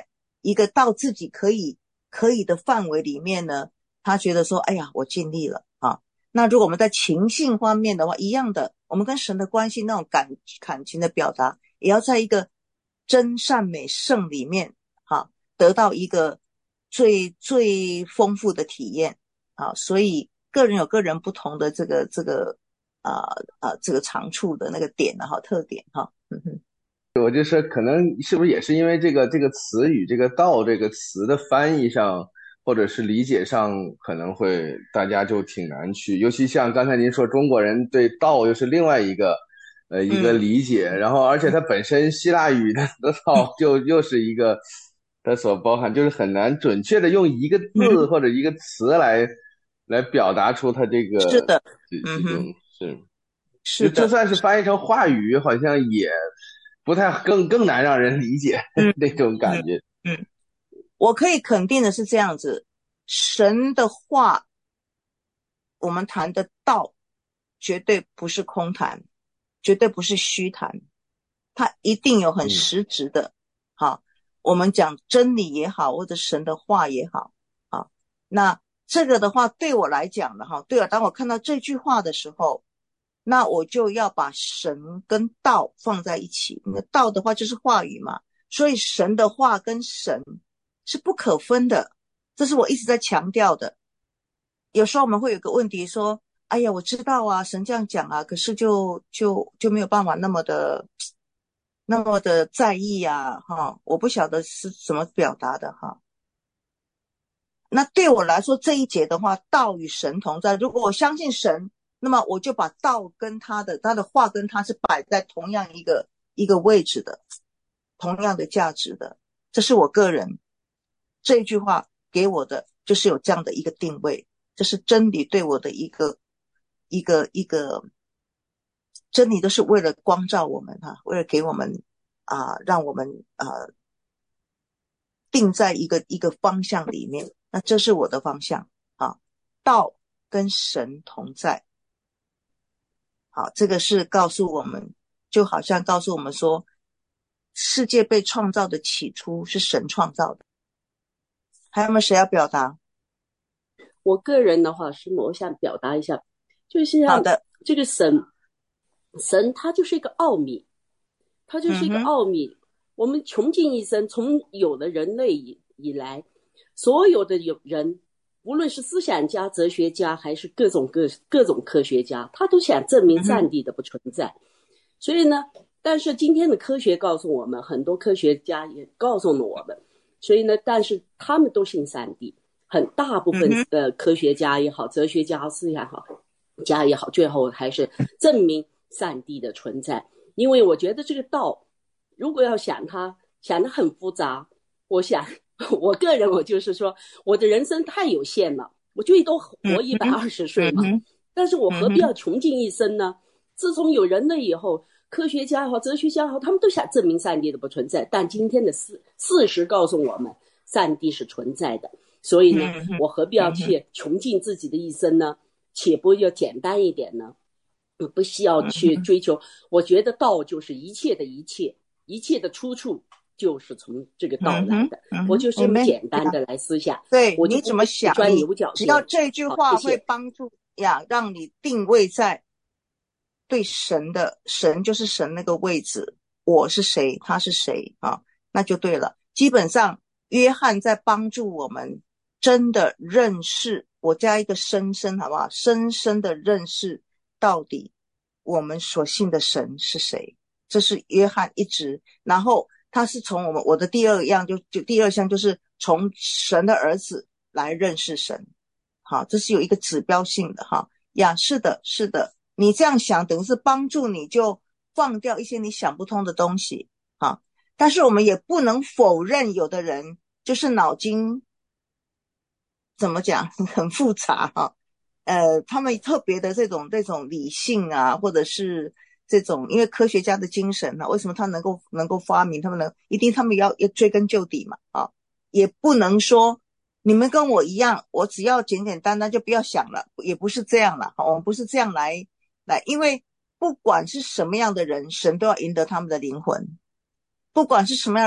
一个到自己可以可以的范围里面呢，他觉得说，哎呀，我尽力了啊。那如果我们在情性方面的话，一样的，我们跟神的关系那种感感情的表达，也要在一个真善美圣里面啊，得到一个最最丰富的体验啊。所以个人有个人不同的这个这个啊啊、呃呃、这个长处的那个点哈、啊、特点哈、啊。嗯哼。 我就说，可能是不是也是因为这个这个词语，这个道这个词的翻译上，或者是理解上，可能会大家就挺难去。尤其像刚才您说，中国人对道又是另外一个呃一个理解，嗯、然后而且它本身希腊语的道就又是一个它所包含，就是很难准确的用一个字或者一个词来、嗯、来表达出它这个是的， 这这种是。 是的， 就算是翻译成话语，好像也不太更更难让人理解、嗯、那种感觉。 嗯，嗯我可以肯定的是这样子，神的话，我们谈的道，绝对不是空谈，绝对不是虚谈，它一定有很实质的。好、嗯，我们讲真理也好，或者神的话也好，好，那这个的话对我来讲的哈，对了，当我看到这句话的时候。那我就要把神跟道放在一起，那道的话就是话语嘛，所以神的话跟神是不可分的，这是我一直在强调的。有时候我们会有个问题说，哎呀，我知道啊，神这样讲啊，可是就就就没有办法那么的那么的在意啊，哈，我不晓得是怎么表达的哈。那对我来说，这一节的话，道与神同在，如果我相信神，那么我就把道跟他的他的话跟他是摆在同样一个一个位置的，同样的价值的，这是我个人这一句话给我的就是有这样的一个定位，这是真理对我的一个一个一个真理都是为了光照我们啊，为了给我们啊、呃，让我们啊、呃、定在一个一个方向里面，那这是我的方向啊，道跟神同在。好，这个是告诉我们，就好像告诉我们说，世界被创造的起初是神创造的。还有没有谁要表达？ 我个人的话是我想表达一下，就是像这个神，神它就是一个奥秘，它就是一个奥秘。嗯、我们穷尽一生，从有了人类以以来，所有的有人。无论是思想家、哲学家，还是各种各各种科学家，他都想证明上帝的不存在。嗯、所以呢，但是今天的科学告诉我们，很多科学家也告诉了我们，所以呢，但是他们都信上帝，很大部分的科学家也好、哲学家、思想好家也好，最后还是证明上帝的存在。因为我觉得这个道，如果要想它想得很复杂，我想。我个人我就是说我的人生太有限了，我最多活一百二十岁嘛、嗯、但是我何必要穷尽一生呢？自从有人类以后，科学家也好哲学家也好，他们都想证明上帝的不存在，但今天的事事实告诉我们上帝是存在的，所以呢我何必要去穷尽自己的一生呢？且不要简单一点呢？不需要去追求，我觉得道就是一切的一切，一切的出处就是从这个道来的、嗯嗯、我就这么简单的来思想、 嗯、对我你怎么想， 钻牛角尖， 只要这句话会帮助呀，让你定位在对神的，神就是神那个位置，我是谁他是谁啊，那就对了。基本上约翰在帮助我们真的认识，我加一个深深好不好，深深的认识到底我们所信的神是谁，这是约翰一直，然后他是从我们我的第二样就就第二项就是从神的儿子来认识神，好，这是有一个指标性的哈呀，是的是的，你这样想等于是帮助你就放掉一些你想不通的东西哈，但是我们也不能否认有的人就是脑筋怎么讲很复杂哈，呃，他们特别的这种这种理性啊，或者是这种，因为科学家的精神啊，为什么他能够能够发明，他们能一定他们要要追根究底嘛啊，也不能说你们跟我一样，我只要简简单单就不要想了，也不是这样了，我们不是这样来来，因为不管是什么样的人，神都要赢得他们的灵魂，不管是什么样的人，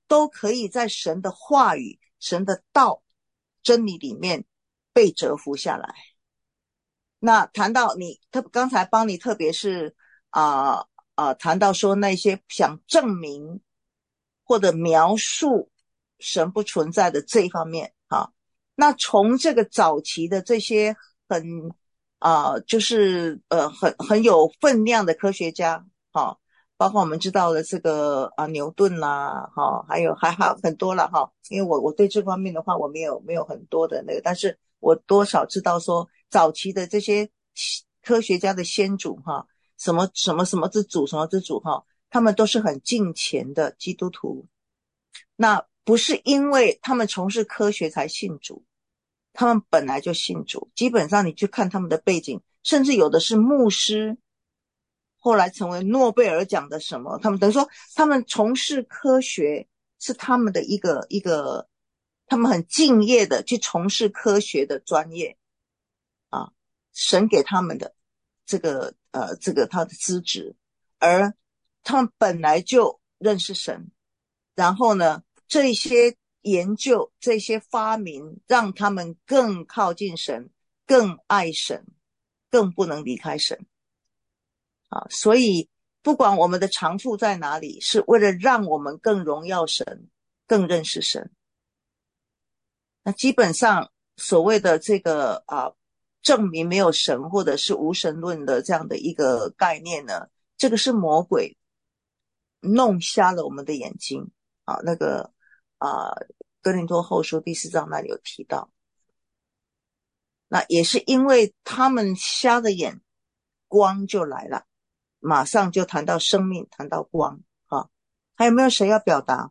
都可以在神的话语、神的道、真理里面被折服下来。那谈到你特刚才帮你特别是啊啊、呃呃、谈到说那些想证明或者描述神不存在的这一方面啊，那从这个早期的这些很啊、呃、就是呃很很有分量的科学家啊，包括我们知道的这个啊牛顿啦哈、啊，还有还还有很多了哈、啊，因为我我对这方面的话我没有没有很多的那个，但是我多少知道说早期的这些科学家的先祖哈、啊，什么什么什么之祖什么之祖哈、啊，他们都是很敬虔的基督徒。那不是因为他们从事科学才信主，他们本来就信主。基本上你去看他们的背景，甚至有的是牧师，后来成为诺贝尔奖的什么，他们等于说他们从事科学是他们的一个一个，他们很敬业的去从事科学的专业啊，神给他们的这个呃这个他的资质，而他们本来就认识神，然后呢这些研究这些发明让他们更靠近神，更爱神，更不能离开神啊！所以不管我们的长处在哪里，是为了让我们更荣耀神，更认识神。那基本上所谓的这个啊，证明没有神或者是无神论的这样的一个概念呢，这个是魔鬼弄瞎了我们的眼睛啊。那个啊，哥林多后书第四章那里有提到，那也是因为他们瞎的眼，光就来了，马上就谈到生命，谈到光啊。还有没有谁要表达？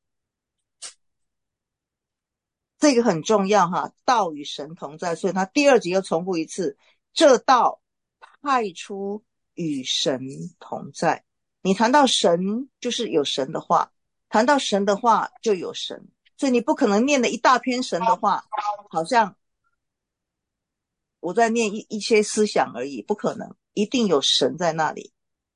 这个很重要哈，道与神同在，所以他第二节又重复一次，这道太初与神同在。你谈到神就是有神的话，谈到神的话就有神，所以你不可能念了一大篇神的话，好像我在念一一些思想而已，不可能，一定有神在那里。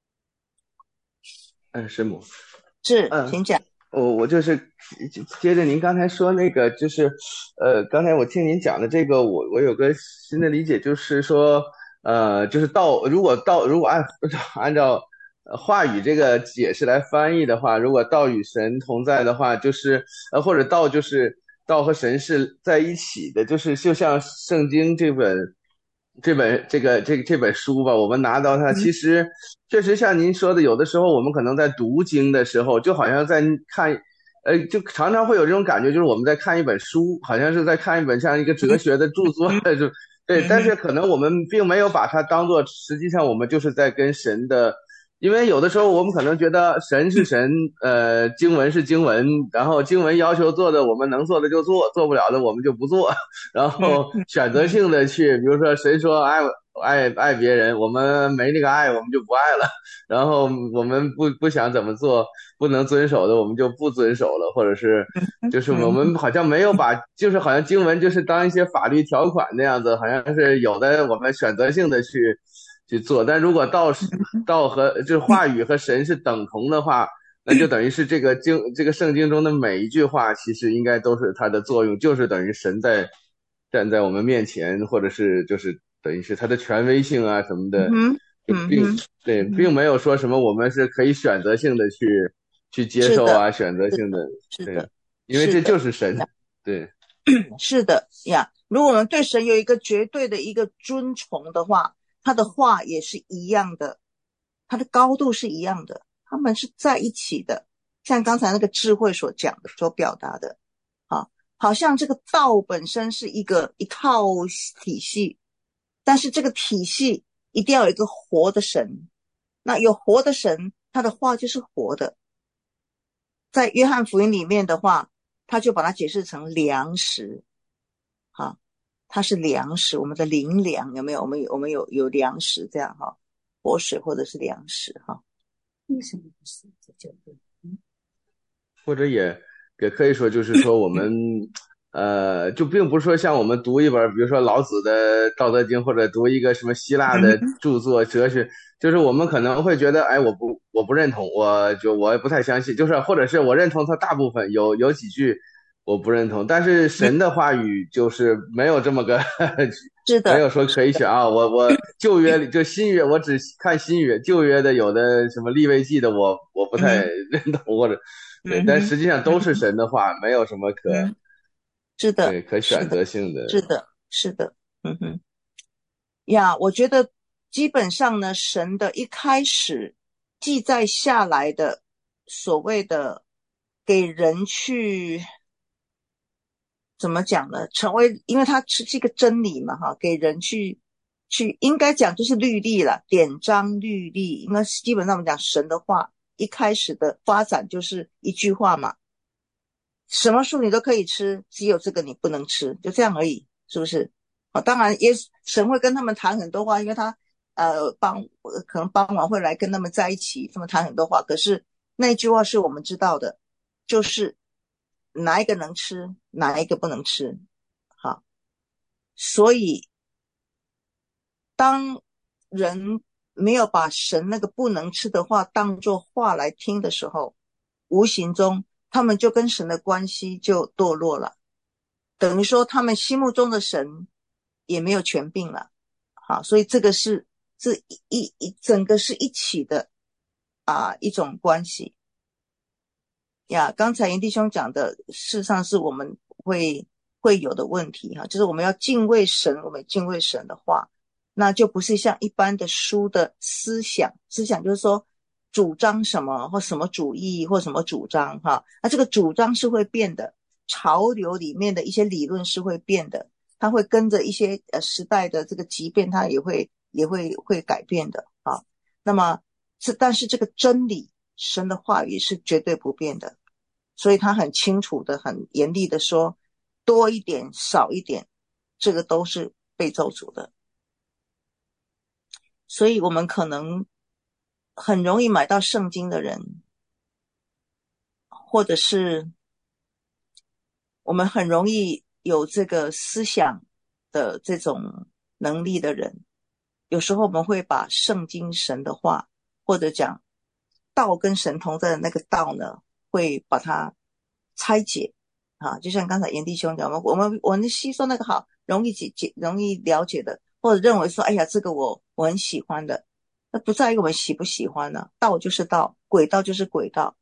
嗯，师母是，请讲。 我我就是接着您刚才说那个，就是呃，刚才我听您讲的这个，我我有个新的理解，就是说呃，就是道，如果道如果按按照话语这个解释来翻译的话，如果道与神同在的话，就是呃，或者道就是道和神是在一起的，就是就像圣经这本。这本这个这这本书吧，我们拿到它，其实确实像您说的，有的时候我们可能在读经的时候，就好像在看，呃，就常常会有这种感觉，就是我们在看一本书，好像是在看一本像一个哲学的著作，就对，但是可能我们并没有把它当做，实际上我们就是在跟神的。因为有的时候我们可能觉得神是神，呃，经文是经文，然后经文要求做的我们能做的就做，做不了的我们就不做，然后选择性的去，比如说神说爱爱爱别人，我们没那个爱，我们就不爱了，然后我们不不想怎么做，不能遵守的我们就不遵守了，或者是就是我们好像没有把，就是好像经文就是当一些法律条款那样子，好像是有的我们选择性的去去做，但如果道道和就是话语和神是等同的话，那就等于是这个经这个圣经中的每一句话，其实应该都是它的作用，就是等于神在站在我们面前，或者是就是等于是它的权威性啊什么的， 嗯并对，并没有说什么我们是可以选择性的去去接受啊，选择性的，对，因为这就是神，对， 是的呀。如果我们对神有一个绝对的一个尊崇的话，他的话也是一样的，他的高度是一样的，他们是在一起的，像刚才那个智慧所讲的所表达的啊，好像这个道本身是一个一套体系，但是这个体系一定要有一个活的神，那有活的神，他的话就是活的。在约翰福音里面的话，他就把它解释成粮食啊，它是粮食，我们的灵粮有没有？我们有我们有有粮食这样哈，活水或者是粮食哈。 为什么不是这就对？ 或者也也可以说，就是说我们呃，就并不是说像我们读一本，比如说老子的《道德经》，或者读一个什么希腊的著作哲学，就是我们可能会觉得，哎，我不我不认同，我就我也不太相信，就是或者是我认同它大部分，有有几句我不认同，但是神的话语就是没有这么个是的， 没有说可以选啊，我我旧约里就新约，我只看新约，旧约的有的什么利未记的我我不太认同，或者对，但实际上都是神的话，没有什么可。 嗯是的， 对，可选择性的， 是的，是的，嗯哼，呀，我觉得基本上呢，神的一开始记载下来的所谓的给人去怎么讲呢？成为，因为它是一个真理嘛，哈，给人去去，应该讲就是律例了，典章律例，应该是基本上我们讲神的话，一开始的发展就是一句话嘛。什么树你都可以吃，只有这个你不能吃，就这样而已，是不是？哦，当然也神会跟他们谈很多话，因为他呃帮可能傍晚会来跟他们在一起，他们谈很多话。可是那句话是我们知道的，就是哪一个能吃，哪一个不能吃。好，所以当人没有把神那个不能吃的话当作话来听的时候，无形中他们就跟神的关系就堕落了，等于说他们心目中的神也没有权柄了。好，所以这个是这一一一整个是一起的啊一种关系呀。刚才严弟兄讲的，事实上是我们会会有的问题哈，就是我们要敬畏神，我们敬畏神的话，那就不是像一般的书的思想，思想就是说主张什么或什么主义或什么主张哈，那这个主张是会变的，潮流里面的一些理论是会变的，它会跟着一些呃时代的这个急变，它也会也会会改变的啊。那么是但是这个真理，神的话语是绝对不变的，所以他很清楚的很严厉的说，多一点少一点，这个都是被咒诅的。所以我们可能很容易买到圣经的人，或者是我们很容易有这个思想的这种能力的人，有时候我们会把圣经神的话，或者讲道跟神同在的那个道呢，会把它拆解啊，就像刚才严弟兄讲，我们我们吸收那个好容易解解容易了解的，或者认为说，哎呀，这个我我很喜欢的，那不在于我们喜不喜欢呢？道就是道，轨道就是轨道。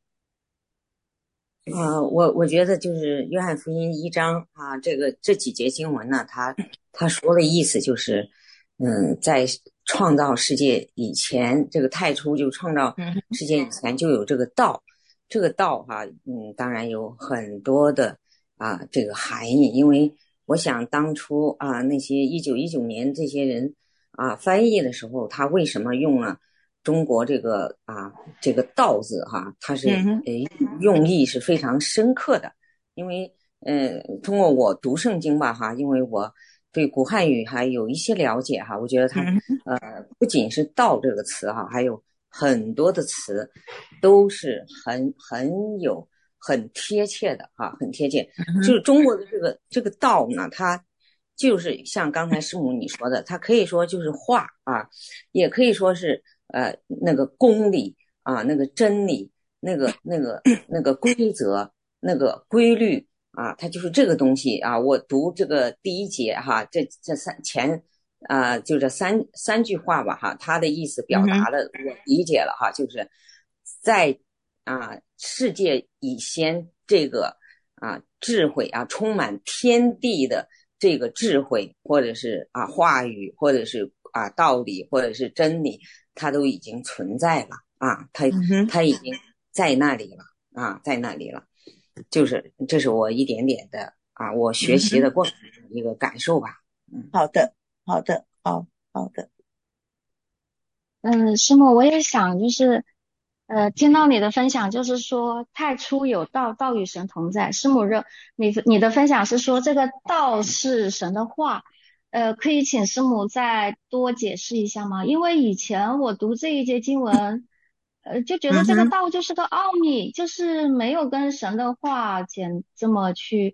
呃，我我觉得就是约翰福音一章啊，这个这几节经文呢，他他说的意思就是，嗯，在创造世界以前，这个太初就创造世界以前就有这个道，这个道哈、啊，嗯，当然有很多的啊这个含义，因为我想当初啊那些一九一九年这些人啊翻译的时候，他为什么用了中国这个啊这个道字哈，它是呃用意是非常深刻的，因为呃通过我读圣经吧哈，因为我对古汉语还有一些了解哈，我觉得它呃不仅是道这个词哈，还有很多的词都是很很有很贴切的哈，很贴切。就是中国的这个这个道呢，它就是像刚才师母你说的，它可以说就是话啊，也可以说是呃那个公理啊，那个真理，那个那个那个规则，那个规律啊，它就是这个东西啊。我读这个第一节哈，这这三前啊、呃，就这三三句话吧哈，它的意思表达了，我理解了哈，就是在啊世界以先这个啊智慧啊充满天地的这个智慧，或者是啊话语，或者是啊道理，或者是真理，它都已经存在了啊，它它已经在那里了啊，在那里了。就是这是我一点点的啊，我学习的过程的一个感受吧。 嗯，好的，好的，好好的。 嗯，师母，我也想就是呃，听到你的分享，就是说太初有道，道与神同在。师母认你你的分享是说这个道是神的话，呃，可以请师母再多解释一下吗？因为以前我读这一节经文，呃，就觉得这个道就是个奥秘，就是没有跟神的话简这么去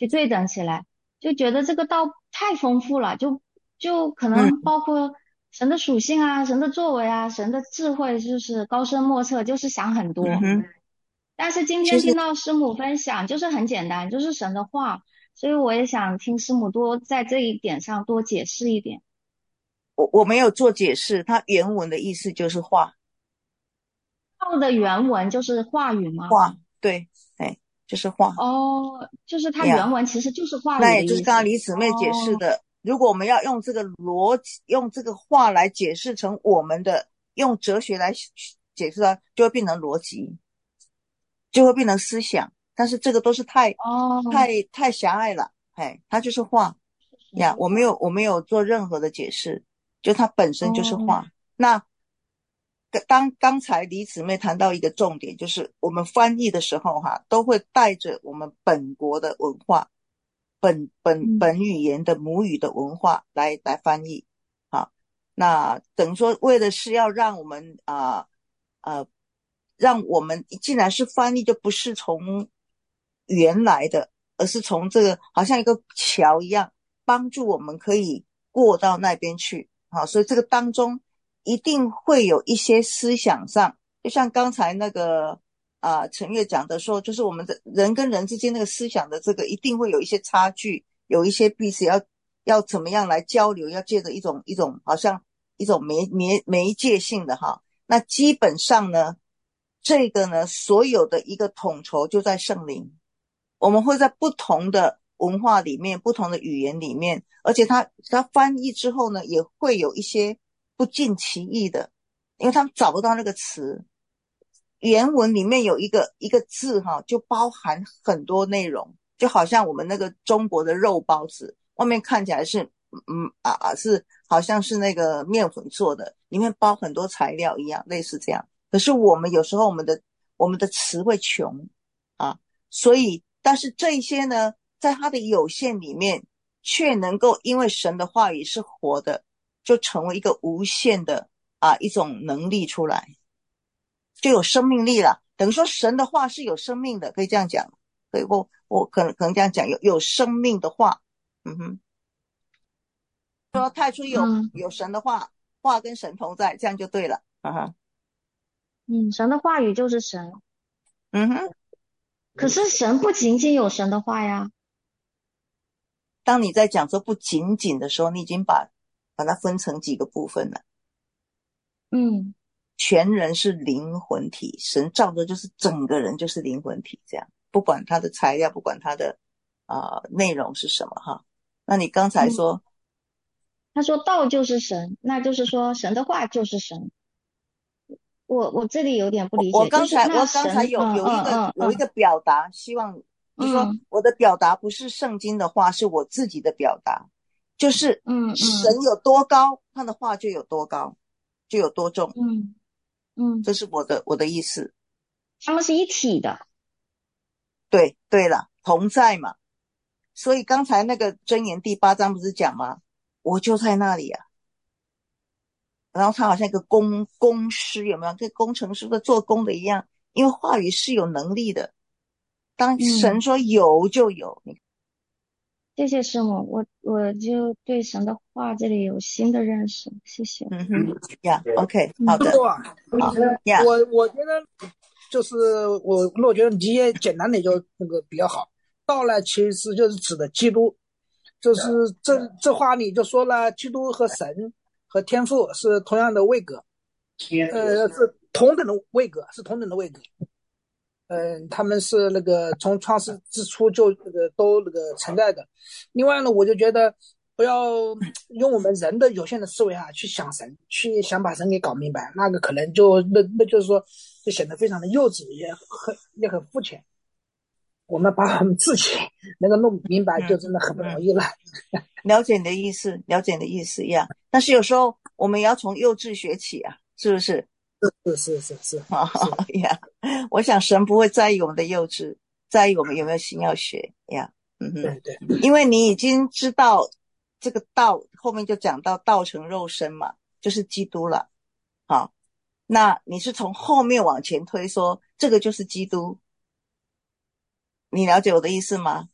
去对等起来，就觉得这个道太丰富了，就就可能包括神的属性啊、神的作为啊、神的智慧，就是高深莫测，就是想很多。 嗯但是今天听到师母分享，就是很简单，就是神的话，所以我也想听师母多在这一点上多解释一点。 我我没有做解释，它原文的意思就是话。 道的原文就是话语吗？ 话，对，哎，就是话。 哦，就是它原文其实就是话语那的意思。 也就是刚刚李姊妹解释的，哦，如果我们要用这个逻辑，用这个话来解释成我们的，用哲学来解释它，就会变成逻辑，就会变成思想。但是这个都是太哦太太狭隘了，哎，它就是话呀。我没有我没有做任何的解释，就它本身就是话。哦，那当刚才李姊妹谈到一个重点，就是我们翻译的时候哈，都会带着我们本国的文化，本本本语言的母语的文化来来翻译。好，那等于说为的是要让我们啊呃, 呃让我们既然是翻译，就不是从原来的，而是从这个好像一个桥一样，帮助我们可以过到那边去。好，所以这个当中一定会有一些思想上，就像刚才那个啊陈月讲的说，就是我们的人跟人之间那个思想的这个一定会有一些差距，有一些彼此要要怎么样来交流，要借着一种一种好像一种媒媒媒介性的哈。那基本上呢，这个呢所有的一个统筹就在圣灵，我们会在不同的文化里面，不同的语言里面，而且它它翻译之后呢，也会有一些不尽其意的，因为他们找不到那个词，原文里面有一个一个字哈，就包含很多内容，就好像我们那个中国的肉包子，外面看起来是嗯啊啊是好像是那个面粉做的，里面包很多材料一样，类似这样。可是我们有时候我们的我们的词汇穷啊，所以但是这些呢，在它的有限里面，却能够因为神的话语是活的，就成为一个无限的啊一种能力出来，就有生命力了。等于说神的话是有生命的，可以这样讲。所以我我可能可能这样讲，有有生命的话，嗯哼，说太初有、嗯、有神的话，话跟神同在，这样就对了。嗯哼， 嗯，神的话语就是神。 嗯哼。 可是神不仅仅有神的话呀。 当你在讲说不仅仅的时候，你已经把把它分成几个部分了。 嗯， 全人是灵魂体，神造的就是整个人就是灵魂体，这样不管它的材料，不管它的啊、呃、内容是什么哈。那你刚才说、嗯、 他说道就是神，那就是说神的话就是神。我我这里有点不理解。 我刚才、 就是、 我刚才有、嗯、有一个、嗯、有一个表达，希望就是说我的表达不是圣经的话，是我自己的表达，就是神有多高，他的话就有多高，就有多重。 嗯嗯， 这是我的我的意思。 他们是一体的。 对对了，同在嘛。所以刚才那个箴言第八章不是讲吗？我就在那里啊。然后他好像一个工工师，有没有？跟工程师的做工的一样，因为话语是有能力的。当神说有就有。 嗯、谢谢师母，我我就对神的话这里有新的认识，谢谢。 嗯哼，呀、yeah, ，OK， 好的。 好呀，我我觉得就是我，我觉得你也简单点就那个比较好。道呢，其实就是指的基督，就是这这话里就说了，基督和神和天父是同样的位格，呃，是同等的位格，是同等的位格。嗯、呃，他们是那个从创世之初就那个都那个存在的。另外呢，我就觉得不要用我们人的有限的思维啊去想神，去想把神给搞明白，那个可能就那那就是说就显得非常的幼稚，也很也很肤浅。我们把我们自己能够弄明白，就真的很不容易了。 嗯嗯、了解你的意思，了解你的意思呀。但是有时候我们也要从幼稚学起啊，是不是？ 是是是是哦呀，我想神不会在意我们的幼稚，在意我们有没有心要学呀。嗯哼， 对对， 因为你已经知道这个道，后面就讲到道成肉身嘛，就是基督了。好，那你是从后面往前推说，这个就是基督。你了解我的意思吗？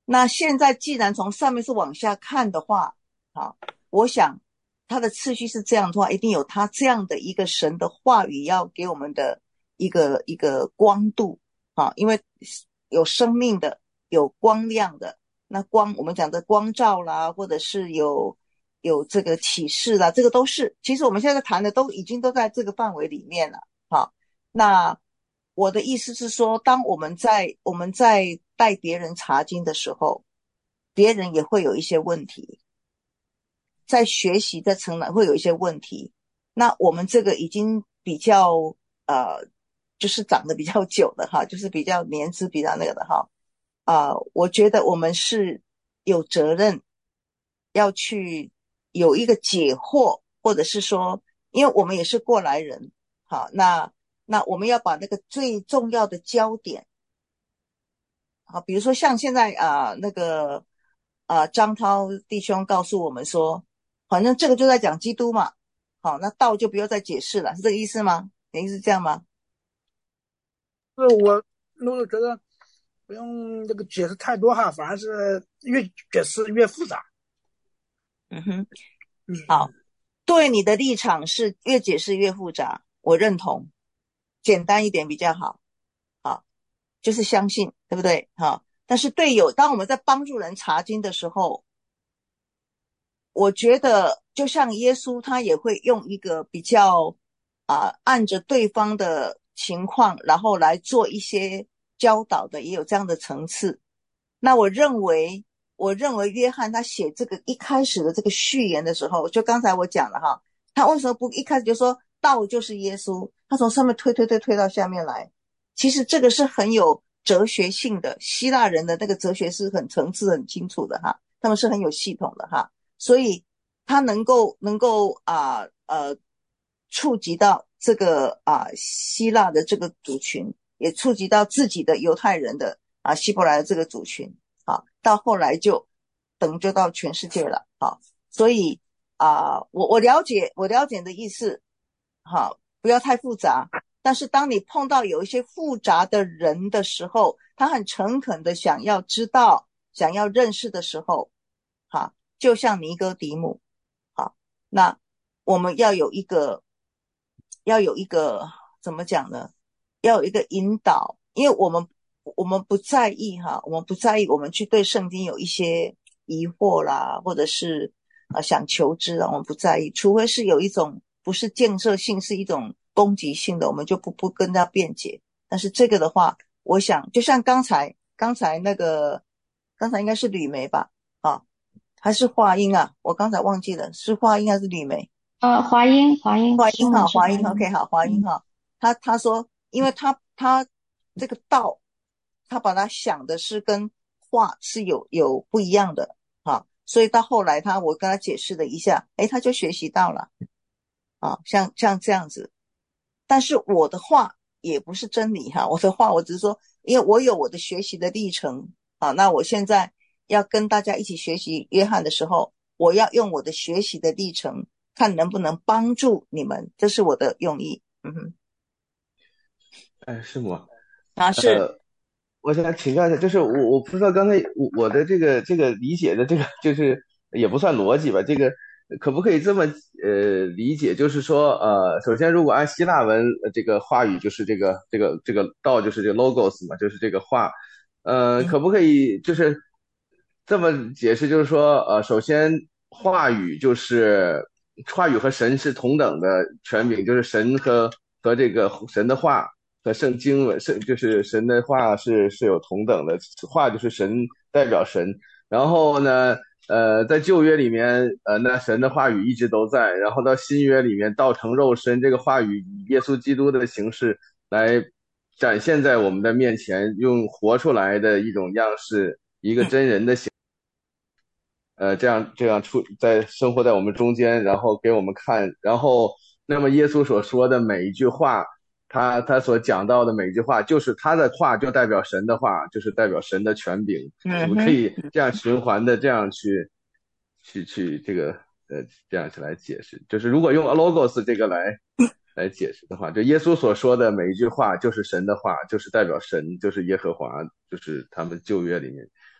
那现在既然从上面是往下看的话，好，我想它的次序是这样的话，一定有它这样的一个神的话语要给我们的一个一个光度啊，因为有生命的，有光亮的，那光我们讲的光照啦，或者是有有这个启示啦，这个都是，其实我们现在谈的都已经都在这个范围里面了。好，那我的意思是说，当我们在我们在带别人查经的时候，别人也会有一些问题，在学习在成长会有一些问题，那我们这个已经比较呃就是长得比较久的哈，就是比较年资比较那个的哈啊、呃，我觉得我们是有责任要去有一个解惑，或者是说因为我们也是过来人，好，那那我们要把那个最重要的焦点，好，比如说像现在啊、呃、那个啊、呃、张涛弟兄告诉我们说，反正这个就在讲基督嘛，好，那道就不用再解释了，是这个意思吗？你意思是这样吗？ 是我我觉得不用这个解释太多哈，反而是越解释越复杂。 嗯哼，好，对，你的立场是越解释越复杂，我认同，简单一点比较好，好，就是相信，对不对？好，但是对有，当我们在帮助人查经的时候，我觉得就像耶稣，他也会用一个比较啊、呃，按着对方的情况，然后来做一些教导的，也有这样的层次。那我认为。我认为约翰他写这个一开始的这个序言的时候，就刚才我讲了哈，他为什么不一开始就说道就是耶稣，他从上面推推推推到下面来，其实这个是很有哲学性的，希腊人的那个哲学是很层次很清楚的哈，他们是很有系统的哈，所以他能够能够啊 呃, 呃触及到这个啊、呃、希腊的这个族群，也触及到自己的犹太人的啊希伯来的这个族群。好，到后来就等就到全世界了。好，所以啊、呃，我我了解我了解的意思，好，不要太复杂。但是当你碰到有一些复杂的人的时候，他很诚恳的想要知道、想要认识的时候，好，就像尼哥底母，好，那我们要有一个要有一个怎么讲呢？要有一个引导，因为我们。我们不在意哈，我们不在意，我们去对圣经有一些疑惑啦，或者是呃想求知啊，我们不在意，除非是有一种不是建设性，是一种攻击性的，我们就不不跟他辩解。但是这个的话，我想就像刚才刚才那个刚才应该是吕梅吧，啊，还是华英啊？我刚才忘记了，是华英还是吕梅？ 呃，华英，华英， 华英哈，华英 ，OK 好，华英哈，他他说，因为他他这个道。他把他想的是跟话是有有不一样的啊，所以到后来他我跟他解释了一下，诶，他就学习到了啊，像像这样子。但是我的话也不是真理哈，我的话我只是说，因为我有我的学习的历程啊，那我现在要跟大家一起学习约翰的时候，我要用我的学习的历程，看能不能帮助你们，这是我的用意。嗯哼， 哎，师母啊是。 呃我想请教一下，就是我我不知道刚才我我的这个这个理解的这个就是也不算逻辑吧，这个可不可以这么呃理解？就是说呃，首先如果按希腊文这个话语就是这个这个这个道就是这个 logos 嘛，就是这个话，呃，可不可以就是这么解释？就是说呃，首先话语就是话语和神是同等的权柄，就是神和和这个神的话。和圣经文圣就是神的话是是有同等的，话就是神代表神，然后呢，呃，在旧约里面，呃，那神的话语一直都在，然后到新约里面，道成肉身这个话语以耶稣基督的形式来展现在我们的面前，用活出来的一种样式，一个真人的形。呃，这样这样出在生活在我们中间，然后给我们看，然后那么耶稣所说的每一句话。他他所讲到的每一句话，就是他的话就代表神的话，就是代表神的权柄。我们可以这样循环的这样去去去这个呃这样去来解释。就是如果用 logos 这个来来解释的话，就耶稣所说的每一句话就是神的话，就是代表神，就是耶和华，就是他们旧约里面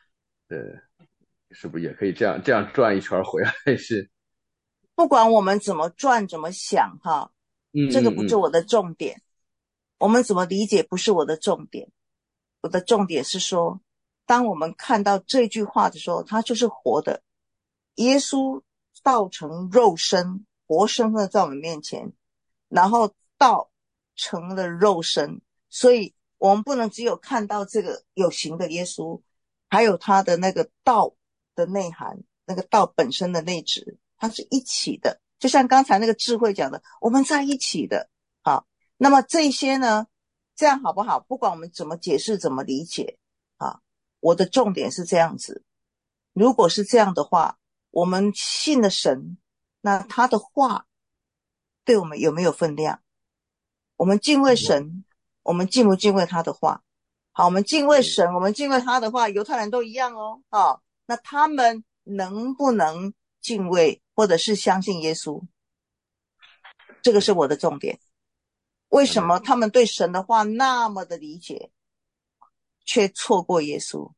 呃，是不是也可以这样这样转一圈回来？是， 不管我们怎么转怎么想哈， 嗯， 这个不是我的重点，嗯嗯我们怎么理解不是我的重点，我的重点是说，当我们看到这句话的时候，它就是活的。耶稣道成肉身，活生生的在我们面前，然后道成了肉身，所以我们不能只有看到这个有形的耶稣，还有他的那个道的内涵，那个道本身的内质，它是一起的。就像刚才那个智慧讲的，我们在一起的。好，那么这些呢，这样好不好？不管我们怎么解释怎么理解啊，我的重点是这样子。如果是这样的话，我们信了神，那他的话对我们有没有分量？我们敬畏神，我们敬不敬畏他的话？好，我们敬畏神，我们敬畏他的话，犹太人都一样哦。好，那他们能不能敬畏或者是相信耶稣？这个是我的重点。为什么他们对神的话那么的理解，却错过耶稣？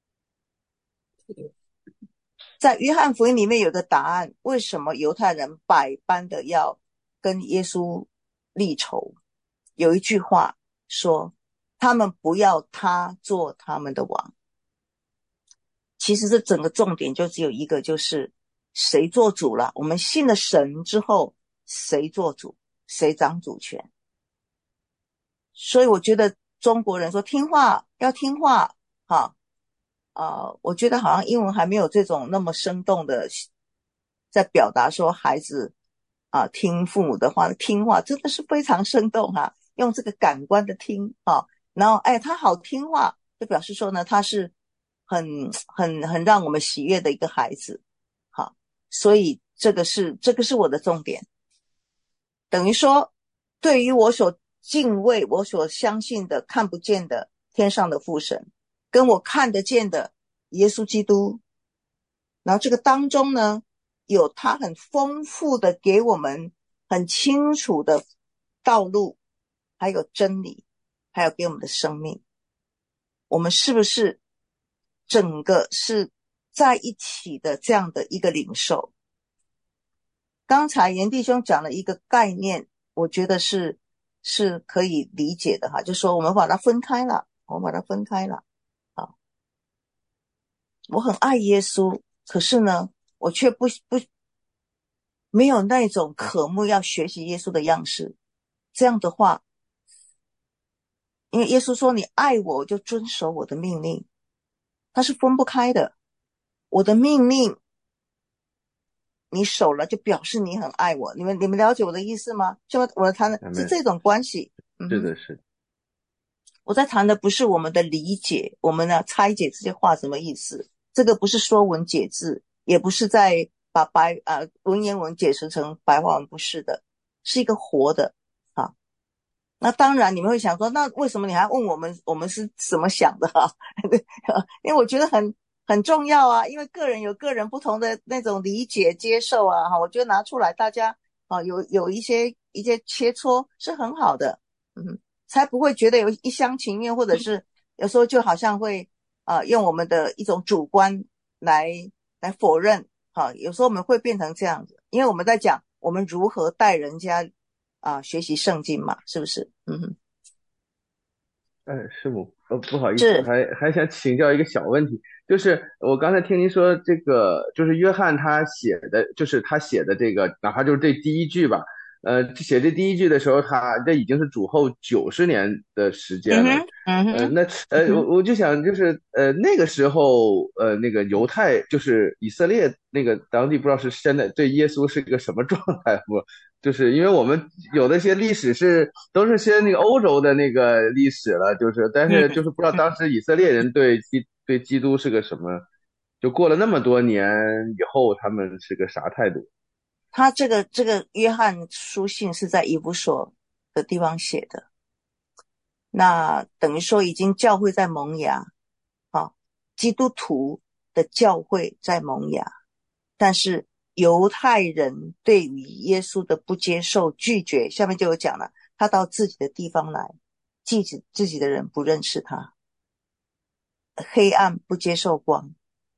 在约翰福音里面有个答案，为什么犹太人百般的要跟耶稣立仇？有一句话说，他们不要他做他们的王。其实这整个重点就只有一个，就是谁做主了。我们信了神之后，谁做主，谁掌主权。所以我觉得中国人说听话要听话，哈，呃，我觉得好像英文还没有这种那么生动的在表达说孩子啊听父母的话，听话真的是非常生动哈、啊，用这个感官的听啊，然后哎他好听话，就表示说呢他是很很很让我们喜悦的一个孩子，好，所以这个是这个是我的重点，等于说对于我所敬畏我所相信的看不见的天上的父神，跟我看得见的耶稣基督，然后这个当中呢有他很丰富的给我们很清楚的道路，还有真理，还有给我们的生命，我们是不是整个是在一起的这样的一个领受？刚才严弟兄讲了一个概念，我觉得是是可以理解的哈，就是说我们把它分开了，我们把它分开了啊。我很爱耶稣，可是呢，我却不不没有那种渴慕要学习耶稣的样式。这样的话，因为耶稣说你爱我，就遵守我的命令，它是分不开的。我的命令你守了，就表示你很爱我。你们你们了解我的意思吗？就我谈的是这种关系。 是的，是的。 我在谈的不是我们的理解，我们呢拆解这些话什么意思。这个不是说文解字，也不是在把白呃文言文解释成白话文，不是的，是一个活的啊。那当然你们会想说，那为什么你还问我们我们是怎么想的啊？因为我觉得很很重要啊，因为个人有个人不同的那种理解接受啊，哈，我觉得拿出来大家啊有有一些一些切磋是很好的，嗯，才不会觉得有一厢情愿，或者是有时候就好像会啊用我们的一种主观来来否认，哈，有时候我们会变成这样子，因为我们在讲我们如何带人家啊学习圣经嘛，是不是？嗯哼。 哎，师母，呃，不好意思，还还想请教一个小问题，就是我刚才听您说这个，就是约翰他写的，就是他写的这个，哪怕就是这第一句吧，呃，写这第一句的时候，他这已经是主后九十年的时间了， 嗯哼， 呃，那呃，我我就想就是呃那个时候，呃，那个犹太就是以色列那个当地，不知道是现在对耶稣是一个什么状态不？就是因为我们有的些历史是都是些那个欧洲的那个历史了，就是但是就是不知道当时以色列人对基对基督是个什么，就过了那么多年以后，他们是个啥态度？ 他这个这个约翰书信是在以弗所的地方写的，那等于说已经教会在萌芽，啊，基督徒的教会在萌芽，但是犹太人对于耶稣的不接受拒绝，下面就有讲了，他到自己的地方来，自己自己的人不认识他，黑暗不接受光，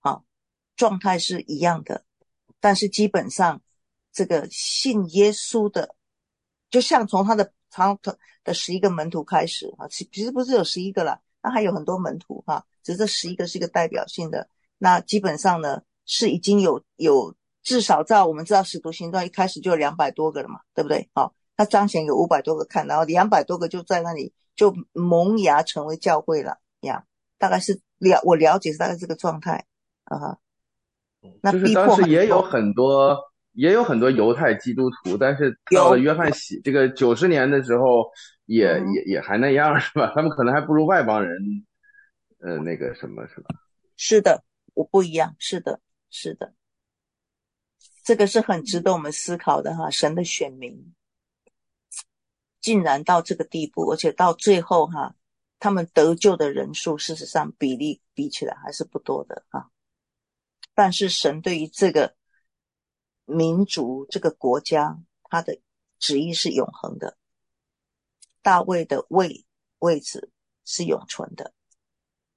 状态是一样的，但是基本上这个信耶稣的，就像从他的他的十一个门徒开始啊，其实不是有十一个啦，那还有很多门徒哈、啊，只是这十一个是一个代表性的。那基本上呢是已经有有至少在我们知道使徒行传一开始就有两百多个了嘛，对不对？好，那彰显有五百多个看，然后两百多个就在那里就萌芽成为教会了呀，大概是了我了解是大概这个状态啊。那就是当时也有很多也有很多犹太基督徒，但是到了约翰喜这个九十年的时候也、嗯、也也还那样是吧？他们可能还不如外邦人呃那个什么是吧？ 是的，我不一样，是的是的，这个是很值得我们思考的哈。神的选民竟然到这个地步，而且到最后哈，他们得救的人数事实上比例比起来还是不多的哈。但是神对于这个民族这个国家他的旨意是永恒的，大卫的位位置是永存的，